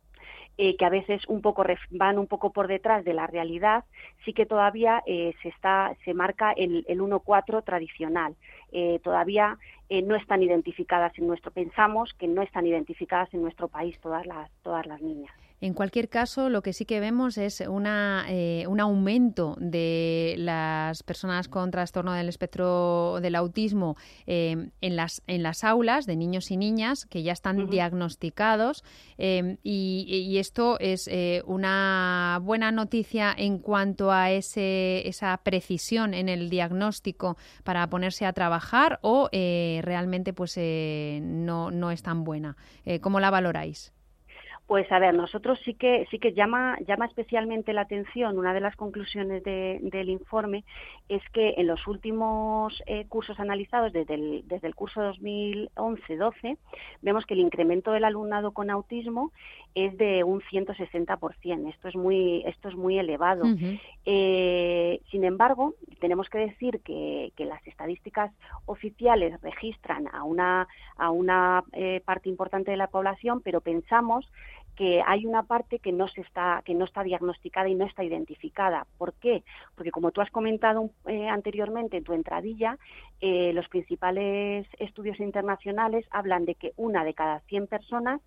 eh, que a veces un poco ref, van un poco por detrás de la realidad, sí que todavía eh, se está se marca el, el uno cuatro tradicional. Eh, todavía eh, no están identificadas en nuestro, pensamos que no están identificadas en nuestro país todas las todas las niñas. En cualquier caso, lo que sí que vemos es una, eh, un aumento de las personas con trastorno del espectro del autismo eh, en las en las aulas, de niños y niñas que ya están uh-huh. diagnosticados eh, y, y esto es eh, una buena noticia en cuanto a ese esa precisión en el diagnóstico para ponerse a trabajar, o eh, realmente pues eh, no, no es tan buena. Eh, ¿Cómo la valoráis? Pues a ver, nosotros sí que sí que llama llama especialmente la atención. Una de las conclusiones de, del informe es que en los últimos eh, cursos analizados desde el, desde el curso dos mil once doce vemos que el incremento del alumnado con autismo es de un ciento sesenta por ciento. Esto es muy esto es muy elevado. Uh-huh. Eh, sin embargo, tenemos que decir que, que las estadísticas oficiales registran a una a una eh, parte importante de la población, pero pensamos que hay una parte que no se está que no está diagnosticada y no está identificada. ¿Por qué? Porque como tú has comentado eh, anteriormente en tu entradilla, eh, los principales estudios internacionales hablan de que una de cada cien personas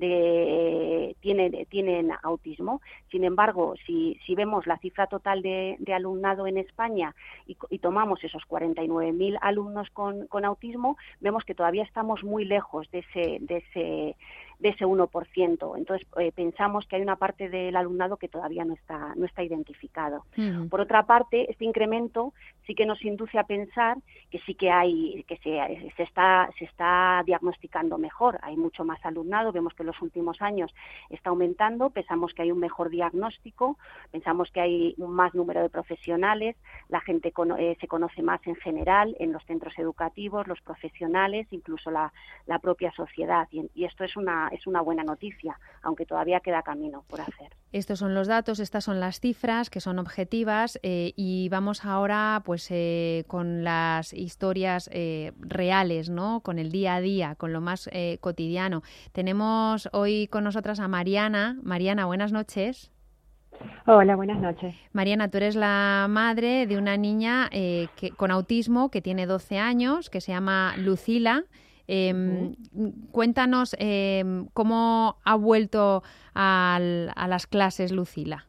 de, tienen tienen autismo. Sin embargo, si si vemos la cifra total de, de alumnado en España y, y tomamos esos cuarenta y nueve mil alumnos con, con autismo, vemos que todavía estamos muy lejos de ese de ese de ese uno por ciento. Entonces, eh, pensamos que hay una parte del alumnado que todavía no está no está identificado. Uh-huh. Por otra parte, este incremento sí que nos induce a pensar que sí que hay que se, se está se está diagnosticando mejor. Hay mucho más alumnado, vemos que en los últimos años está aumentando, pensamos que hay un mejor diagnóstico, pensamos que hay un más número de profesionales, la gente con, eh, se conoce más en general en los centros educativos, los profesionales, incluso la, la propia sociedad, y, y esto es una es una buena noticia, aunque todavía queda camino por hacer. Estos son los datos, estas son las cifras que son objetivas eh, y vamos ahora pues eh, con las historias eh, reales, ¿no? Con el día a día, con lo más eh, cotidiano. Tenemos hoy con nosotras a Mariana. Mariana, buenas noches. Hola, buenas noches. Mariana, tú eres la madre de una niña eh, que, con autismo que tiene doce años, que se llama Lucila. Eh, uh-huh. Cuéntanos eh, cómo ha vuelto al, a las clases Lucila.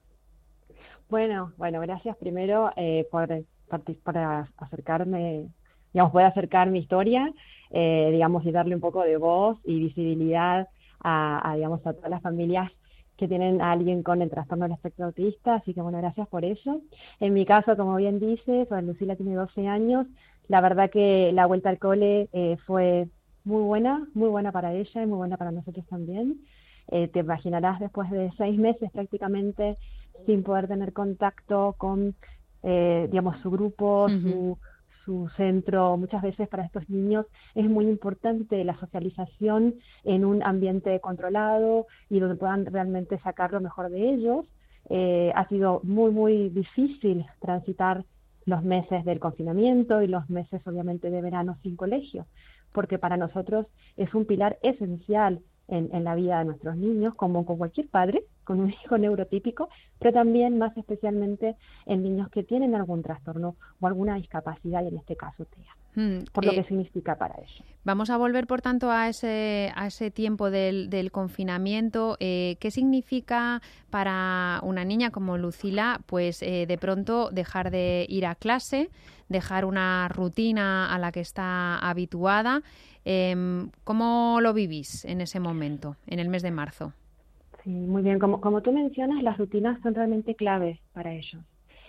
Bueno, bueno, gracias primero eh, por, por acercarme, digamos, poder acercar mi historia, eh, digamos, y darle un poco de voz y visibilidad a, a, digamos, a todas las familias que tienen a alguien con el trastorno del espectro autista, así que bueno, gracias por eso. En mi caso, como bien dices, bueno, Lucila tiene doce años, la verdad que la vuelta al cole eh, fue muy buena, muy buena para ella y muy buena para nosotros también. Eh, te imaginarás, después de seis meses prácticamente sin poder tener contacto con, eh, digamos, su grupo, uh-huh. su, su centro. Muchas veces para estos niños es muy importante la socialización en un ambiente controlado y donde puedan realmente sacar lo mejor de ellos. Eh, ha sido muy, muy difícil transitar los meses del confinamiento y los meses, obviamente, de verano sin colegio, porque para nosotros es un pilar esencial en, en la vida de nuestros niños, como con cualquier padre, con un hijo neurotípico, pero también más especialmente en niños que tienen algún trastorno o alguna discapacidad, y en este caso T E A. Hmm, por lo eh, que significa para ellos. Vamos a volver, por tanto, a ese a ese tiempo del, del confinamiento. Eh, ¿Qué significa para una niña como Lucila, pues eh, de pronto dejar de ir a clase, dejar una rutina a la que está habituada? Eh, ¿Cómo lo vivís en ese momento, en el mes de marzo? Sí, muy bien. Como, como tú mencionas, las rutinas son realmente claves para ellos.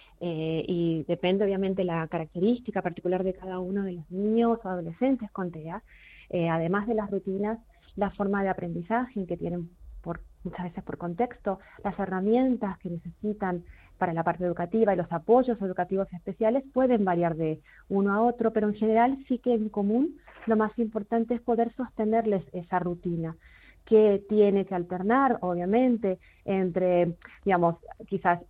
Eh, y depende obviamente la característica particular de cada uno de los niños o adolescentes con T E A, eh, además de las rutinas, la forma de aprendizaje que tienen por, muchas veces por contexto, las herramientas que necesitan para la parte educativa y los apoyos educativos especiales pueden variar de uno a otro, pero en general sí que en común lo más importante es poder sostenerles esa rutina, que tiene que alternar obviamente entre, digamos, quizás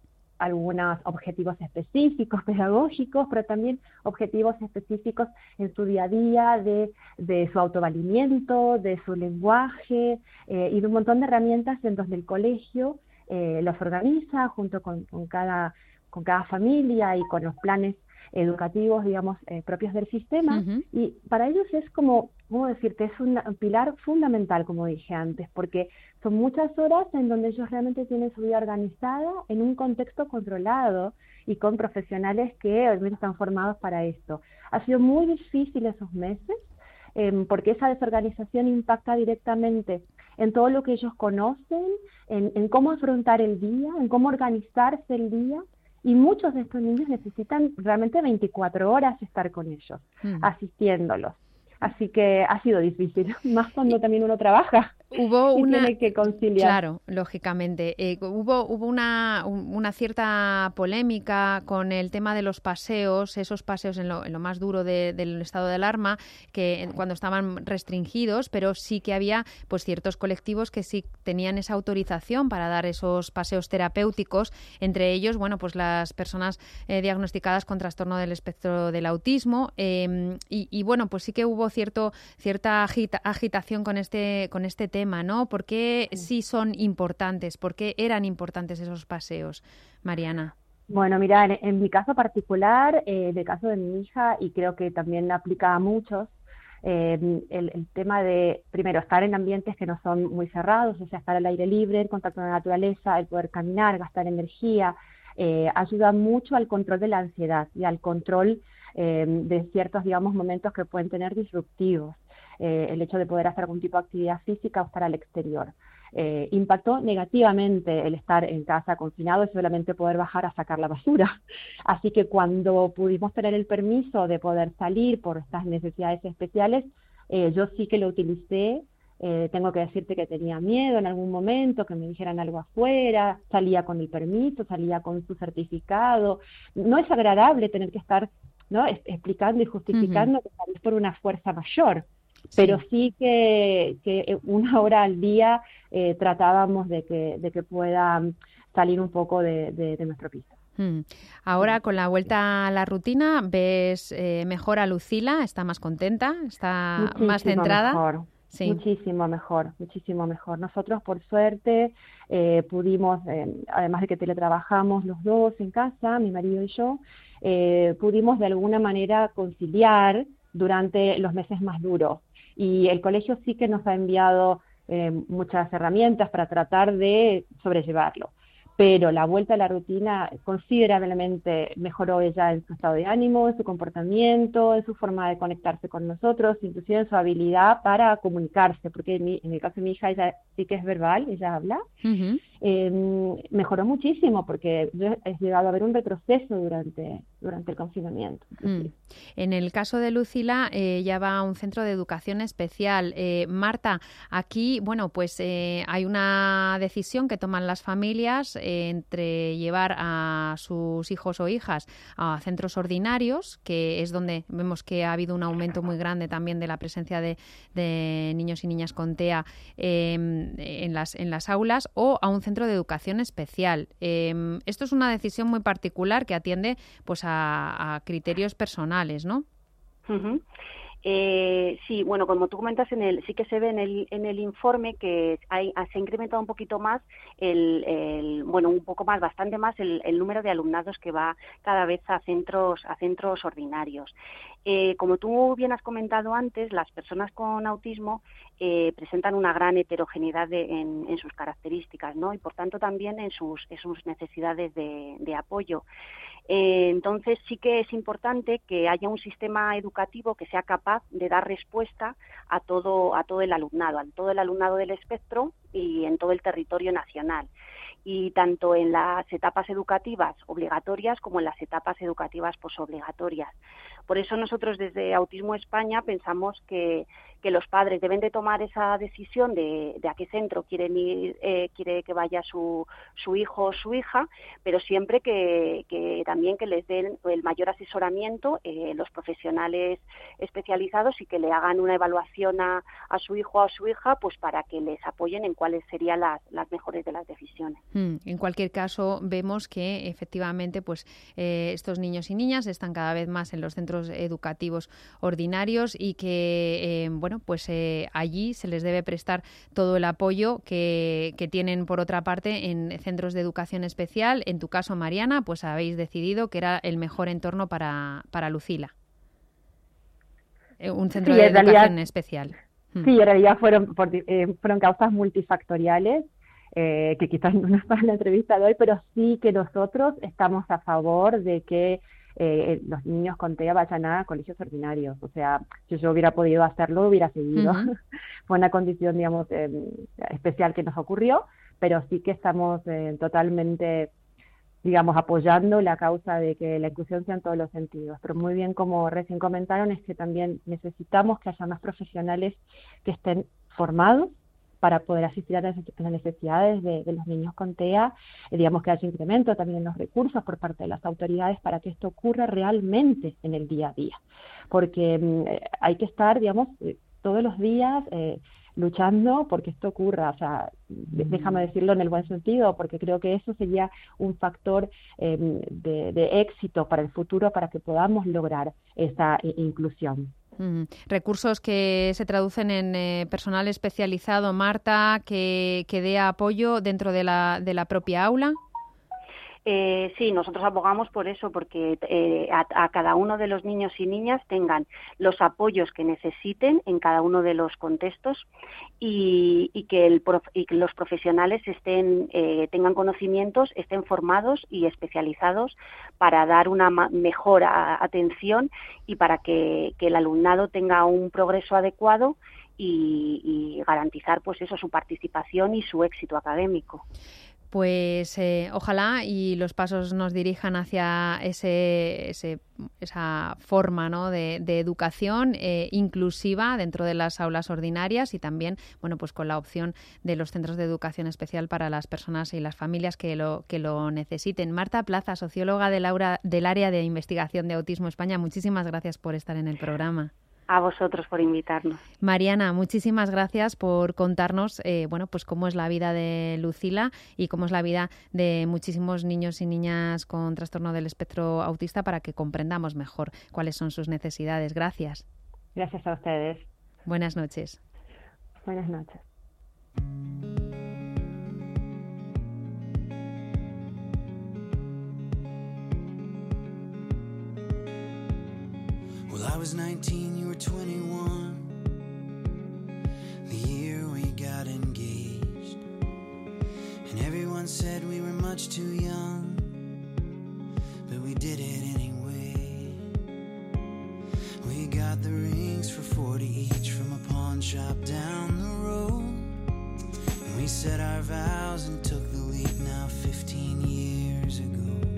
algunos objetivos específicos pedagógicos, pero también objetivos específicos en su día a día de, de su autovalimiento, de su lenguaje eh, y de un montón de herramientas en donde el colegio eh, los organiza junto con, con, cada, con cada familia y con los planes educativos, digamos, eh, propios del sistema. Uh-huh. Y para ellos es como, ¿cómo decirte? Es un pilar fundamental, como dije antes, porque son muchas horas en donde ellos realmente tienen su vida organizada en un contexto controlado y con profesionales que realmente están formados para esto. Ha sido muy difícil esos meses, eh, porque esa desorganización impacta directamente en todo lo que ellos conocen, en, en cómo afrontar el día, en cómo organizarse el día. Y muchos de estos niños necesitan realmente veinticuatro horas estar con ellos, mm. asistiéndolos. Así que ha sido difícil, más cuando también uno trabaja. Hubo y una tiene que conciliar. Claro, lógicamente. Eh, hubo hubo una, una cierta polémica con el tema de los paseos, esos paseos en lo, en lo más duro de, del estado de alarma, que cuando estaban restringidos, pero sí que había pues ciertos colectivos que sí tenían esa autorización para dar esos paseos terapéuticos, entre ellos, bueno, pues las personas eh, diagnosticadas con trastorno del espectro del autismo, eh, y, y bueno, pues sí que hubo cierto cierta agita, agitación con este con este tema. ¿No? ¿Por qué sí son importantes? ¿Por qué eran importantes esos paseos, Mariana? Bueno, mira, en, en mi caso particular, eh, en el caso de mi hija, y creo que también aplica a muchos, eh, el, el tema de, primero, estar en ambientes que no son muy cerrados, o sea, estar al aire libre, en contacto con la naturaleza, el poder caminar, gastar energía, eh, ayuda mucho al control de la ansiedad y al control eh, de ciertos, digamos, momentos que pueden tener disruptivos. Eh, el hecho de poder hacer algún tipo de actividad física o estar al exterior. Eh, impactó negativamente el estar en casa confinado y solamente poder bajar a sacar la basura. Así que cuando pudimos tener el permiso de poder salir por estas necesidades especiales, eh, yo sí que lo utilicé. Eh, tengo que decirte que tenía miedo en algún momento, que me dijeran algo afuera, salía con el permiso, salía con su certificado. No es agradable tener que estar, ¿no?, es, explicando y justificando uh-huh. que salís por una fuerza mayor. Pero sí, sí que, que una hora al día eh, tratábamos de que, de que pueda salir un poco de, de, de nuestro piso. Hmm. Ahora, con la vuelta a la rutina, ¿ves eh, mejor a Lucila? ¿Está más contenta? ¿Está muchísimo más centrada? Mejor. Sí. Muchísimo mejor, muchísimo mejor. Nosotros, por suerte, eh, pudimos, eh, además de que teletrabajamos los dos en casa, mi marido y yo, eh, pudimos de alguna manera conciliar durante los meses más duros. Y el colegio sí que nos ha enviado eh, muchas herramientas para tratar de sobrellevarlo. Pero la vuelta a la rutina considerablemente mejoró ella en su estado de ánimo, en su comportamiento, en su forma de conectarse con nosotros, inclusive en su habilidad para comunicarse, porque en, mi, en el caso de mi hija ella sí que es verbal, ella habla. Uh-huh. Eh, mejoró muchísimo porque yo he llegado a ver un retroceso durante, durante el confinamiento. Mm. En el caso de Lucila, eh, ya va a un centro de educación especial. Eh, Marta, aquí, bueno, pues eh, hay una decisión que toman las familias eh, entre llevar a sus hijos o hijas a centros ordinarios, que es donde vemos que ha habido un aumento muy grande también de la presencia de, de niños y niñas con T E A eh, en las, en las aulas, o a un centro de educación especial. Eh, esto es una decisión muy particular que atiende pues a, a criterios personales, ¿no? Uh-huh. Eh, sí, bueno, como tú comentas, en el, sí que se ve en el, en el informe que hay, se ha incrementado un poquito más, el, el, bueno, un poco más, bastante más, el, el número de alumnados que va cada vez a centros, a centros ordinarios. Eh, como tú bien has comentado antes, las personas con autismo eh, presentan una gran heterogeneidad de, en, en sus características, ¿no? Y por tanto también en sus, en sus necesidades de, de apoyo. Eh, entonces sí que es importante que haya un sistema educativo que sea capaz de dar respuesta a todo, a todo el alumnado, a todo el alumnado del espectro y en todo el territorio nacional. Y tanto en las etapas educativas obligatorias como en las etapas educativas posobligatorias. Por eso nosotros desde Autismo España pensamos que, que los padres deben de tomar esa decisión de, de a qué centro quieren ir, eh, quiere que vaya su, su hijo o su hija, pero siempre que, que también que les den el mayor asesoramiento eh, los profesionales especializados y que le hagan una evaluación a, a su hijo o a su hija, pues para que les apoyen en cuáles serían las, las mejores de las decisiones. Mm, en cualquier caso, vemos que efectivamente pues eh, estos niños y niñas están cada vez más en los centros educativos ordinarios y que, eh, bueno, pues eh, allí se les debe prestar todo el apoyo que, que tienen, por otra parte, en centros de educación especial. En tu caso, Mariana, pues habéis decidido que era el mejor entorno para, para Lucila. Eh, un centro sí, de en educación realidad, especial. Sí, en realidad fueron, por, eh, fueron causas multifactoriales. Eh, que quizás no es para la entrevista de hoy, pero sí que nosotros estamos a favor de que eh, los niños con TEA vayan a colegios ordinarios. O sea, si yo hubiera podido hacerlo, hubiera seguido. Uh-huh. Fue una condición, digamos, eh, especial que nos ocurrió, pero sí que estamos eh, totalmente, digamos, apoyando la causa de que la inclusión sea en todos los sentidos. Pero muy bien, como recién comentaron, es que también necesitamos que haya más profesionales que estén formados para poder asistir a las necesidades de, de los niños con TEA, eh, digamos que haya incremento también en los recursos por parte de las autoridades para que esto ocurra realmente en el día a día. Porque eh, hay que estar, digamos, eh, todos los días eh, luchando porque esto ocurra. O sea, mm. déjame decirlo en el buen sentido, porque creo que eso sería un factor eh, de, de éxito para el futuro, para que podamos lograr esa eh, inclusión. Mm. Recursos que se traducen en eh, personal especializado, Marta, que, que dé apoyo dentro de la, de la propia aula. Eh, sí, nosotros abogamos por eso, porque eh, a, a cada uno de los niños y niñas tengan los apoyos que necesiten en cada uno de los contextos y, y, que, el prof, y que los profesionales estén eh, tengan conocimientos, estén formados y especializados para dar una ma- mejor a, atención y para que, que el alumnado tenga un progreso adecuado y, y garantizar, pues eso, su participación y su éxito académico. Pues eh, ojalá y los pasos nos dirijan hacia ese, ese, esa forma, ¿no?, de, de educación eh, inclusiva dentro de las aulas ordinarias y también, bueno, pues con la opción de los centros de educación especial para las personas y las familias que lo, que lo necesiten. Marta Plaza, socióloga del, aura, del área de investigación de Autismo España, muchísimas gracias por estar en el programa. A vosotros por invitarnos. Mariana, muchísimas gracias por contarnos eh, bueno, pues cómo es la vida de Lucila y cómo es la vida de muchísimos niños y niñas con trastorno del espectro autista para que comprendamos mejor cuáles son sus necesidades. Gracias. Gracias a ustedes. Buenas noches. Buenas noches. Well, I was nineteen, you were twenty-one, the year we got engaged, and everyone said we were much too young, but we did it anyway. We got the rings for forty each from a pawn shop down the road, and we said our vows and took the leap now fifteen years ago.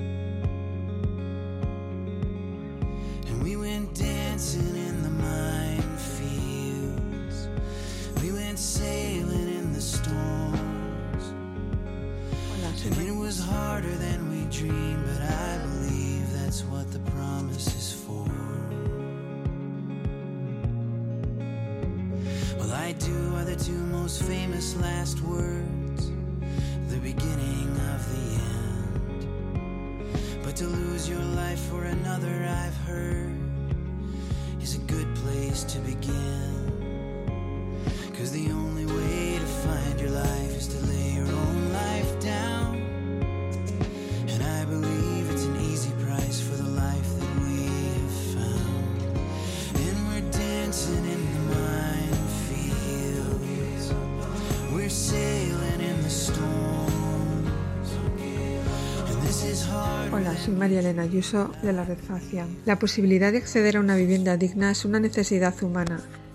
We went dancing in the minefields, we went sailing in the storms, and it was harder than we dreamed, but I believe that's what the promise is for. Well, I do are the two most famous last words, the beginning of the end, but to lose your life for another, I've heard, is a good place to begin, 'cause the only way to find your life is to lay your own life down, and I believe it's an easy price for the life that we have found, and we're dancing in the minefields, we're sailing in the storms, and this is hard. Hola, soy María Elena Ayuso de la Red FACIA. La posibilidad de acceder a una vivienda digna es una necesidad humana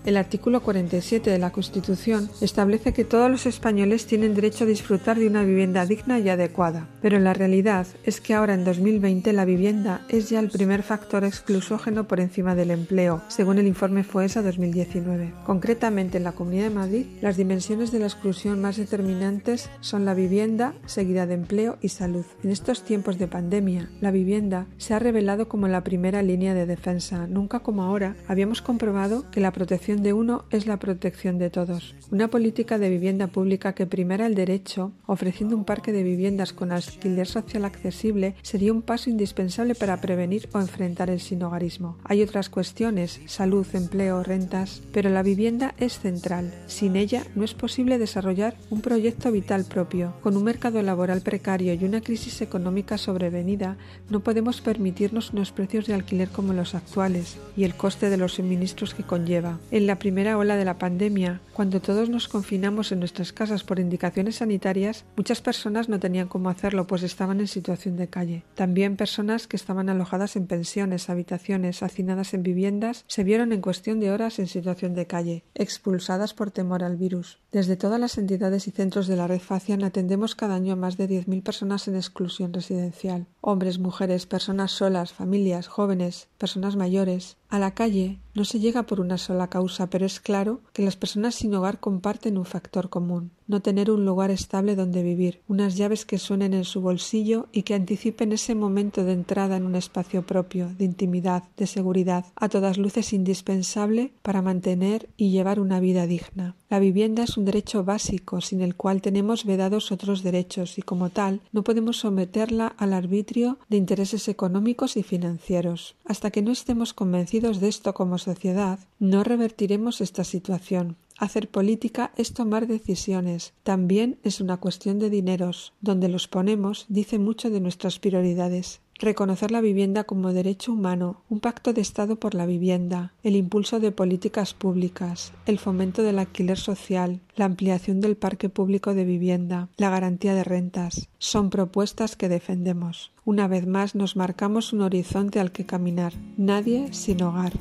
El artículo cuarenta y siete de la Constitución establece que todos los españoles tienen derecho a disfrutar de una vivienda digna y adecuada. Pero la realidad es que ahora en dos mil veinte la vivienda es ya el primer factor exclusógeno por encima del empleo, según el informe FOESA dos mil diecinueve. Concretamente, en la Comunidad de Madrid, las dimensiones de la exclusión más determinantes son la vivienda, seguida de empleo y salud. En estos tiempos de pandemia, la vivienda se ha revelado como la primera línea de defensa. Nunca como ahora habíamos comprobado que la protección de uno es la protección de todos. Una política de vivienda pública que primara el derecho, ofreciendo un parque de viviendas con alquiler social accesible, sería un paso indispensable para prevenir o enfrentar el sinhogarismo. Hay otras cuestiones, salud, empleo, rentas, pero la vivienda es central. Sin ella no es posible desarrollar un proyecto vital propio. Con un mercado laboral precario y una crisis económica sobrevenida, no podemos permitirnos unos precios de alquiler como los actuales y el coste de los suministros que conlleva. En la primera ola de la pandemia, cuando todos nos confinamos en nuestras casas por indicaciones sanitarias, muchas personas no tenían cómo hacerlo, pues estaban en situación de calle. También personas que estaban alojadas en pensiones, habitaciones, hacinadas en viviendas, se vieron en cuestión de horas en situación de calle, expulsadas por temor al virus. Desde todas las entidades y centros de la red Facian atendemos cada año a más de diez mil personas en exclusión residencial. Hombres, mujeres, personas solas, familias, jóvenes, personas mayores. A la calle no se llega por una sola causa, pero es claro que las personas sin hogar comparten un factor común: no tener un lugar estable donde vivir, unas llaves que suenen en su bolsillo y que anticipen ese momento de entrada en un espacio propio, de intimidad, de seguridad, a todas luces indispensable para mantener y llevar una vida digna. La vivienda es un derecho básico, sin el cual tenemos vedados otros derechos y, como tal, no podemos someterla al arbitrio de intereses económicos y financieros. Hasta que no estemos convencidos de esto como sociedad, no revertiremos esta situación. Hacer política es tomar decisiones. También es una cuestión de dineros. Donde los ponemos dice mucho de nuestras prioridades. Reconocer la vivienda como derecho humano, un pacto de Estado por la vivienda, el impulso de políticas públicas, el fomento del alquiler social, la ampliación del parque público de vivienda, la garantía de rentas, son propuestas que defendemos. Una vez más nos marcamos un horizonte al que caminar. Nadie sin hogar.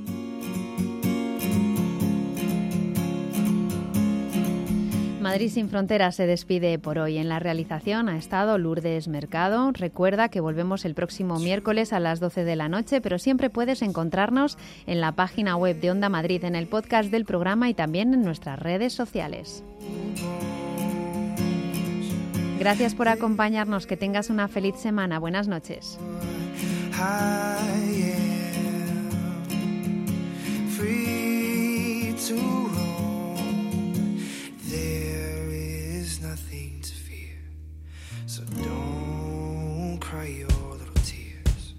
Madrid sin Fronteras se despide por hoy. En la realización ha estado Lourdes Mercado. Recuerda que volvemos el próximo miércoles a las doce de la noche, pero siempre puedes encontrarnos en la página web de Onda Madrid, en el podcast del programa y también en nuestras redes sociales. Gracias por acompañarnos. Que tengas una feliz semana. Buenas noches. So don't cry your little tears.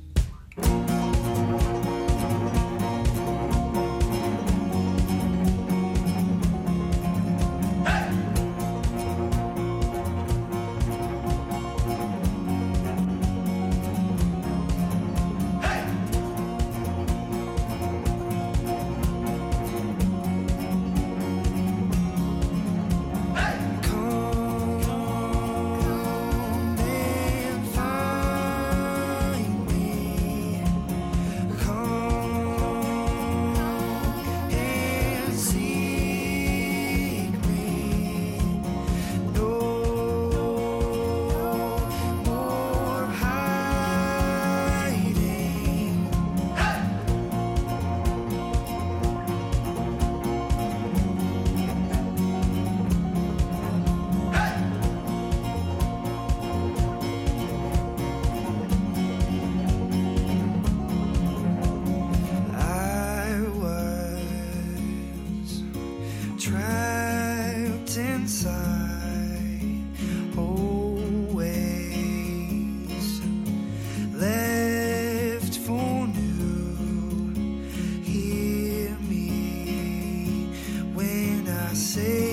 Hey! Hey! say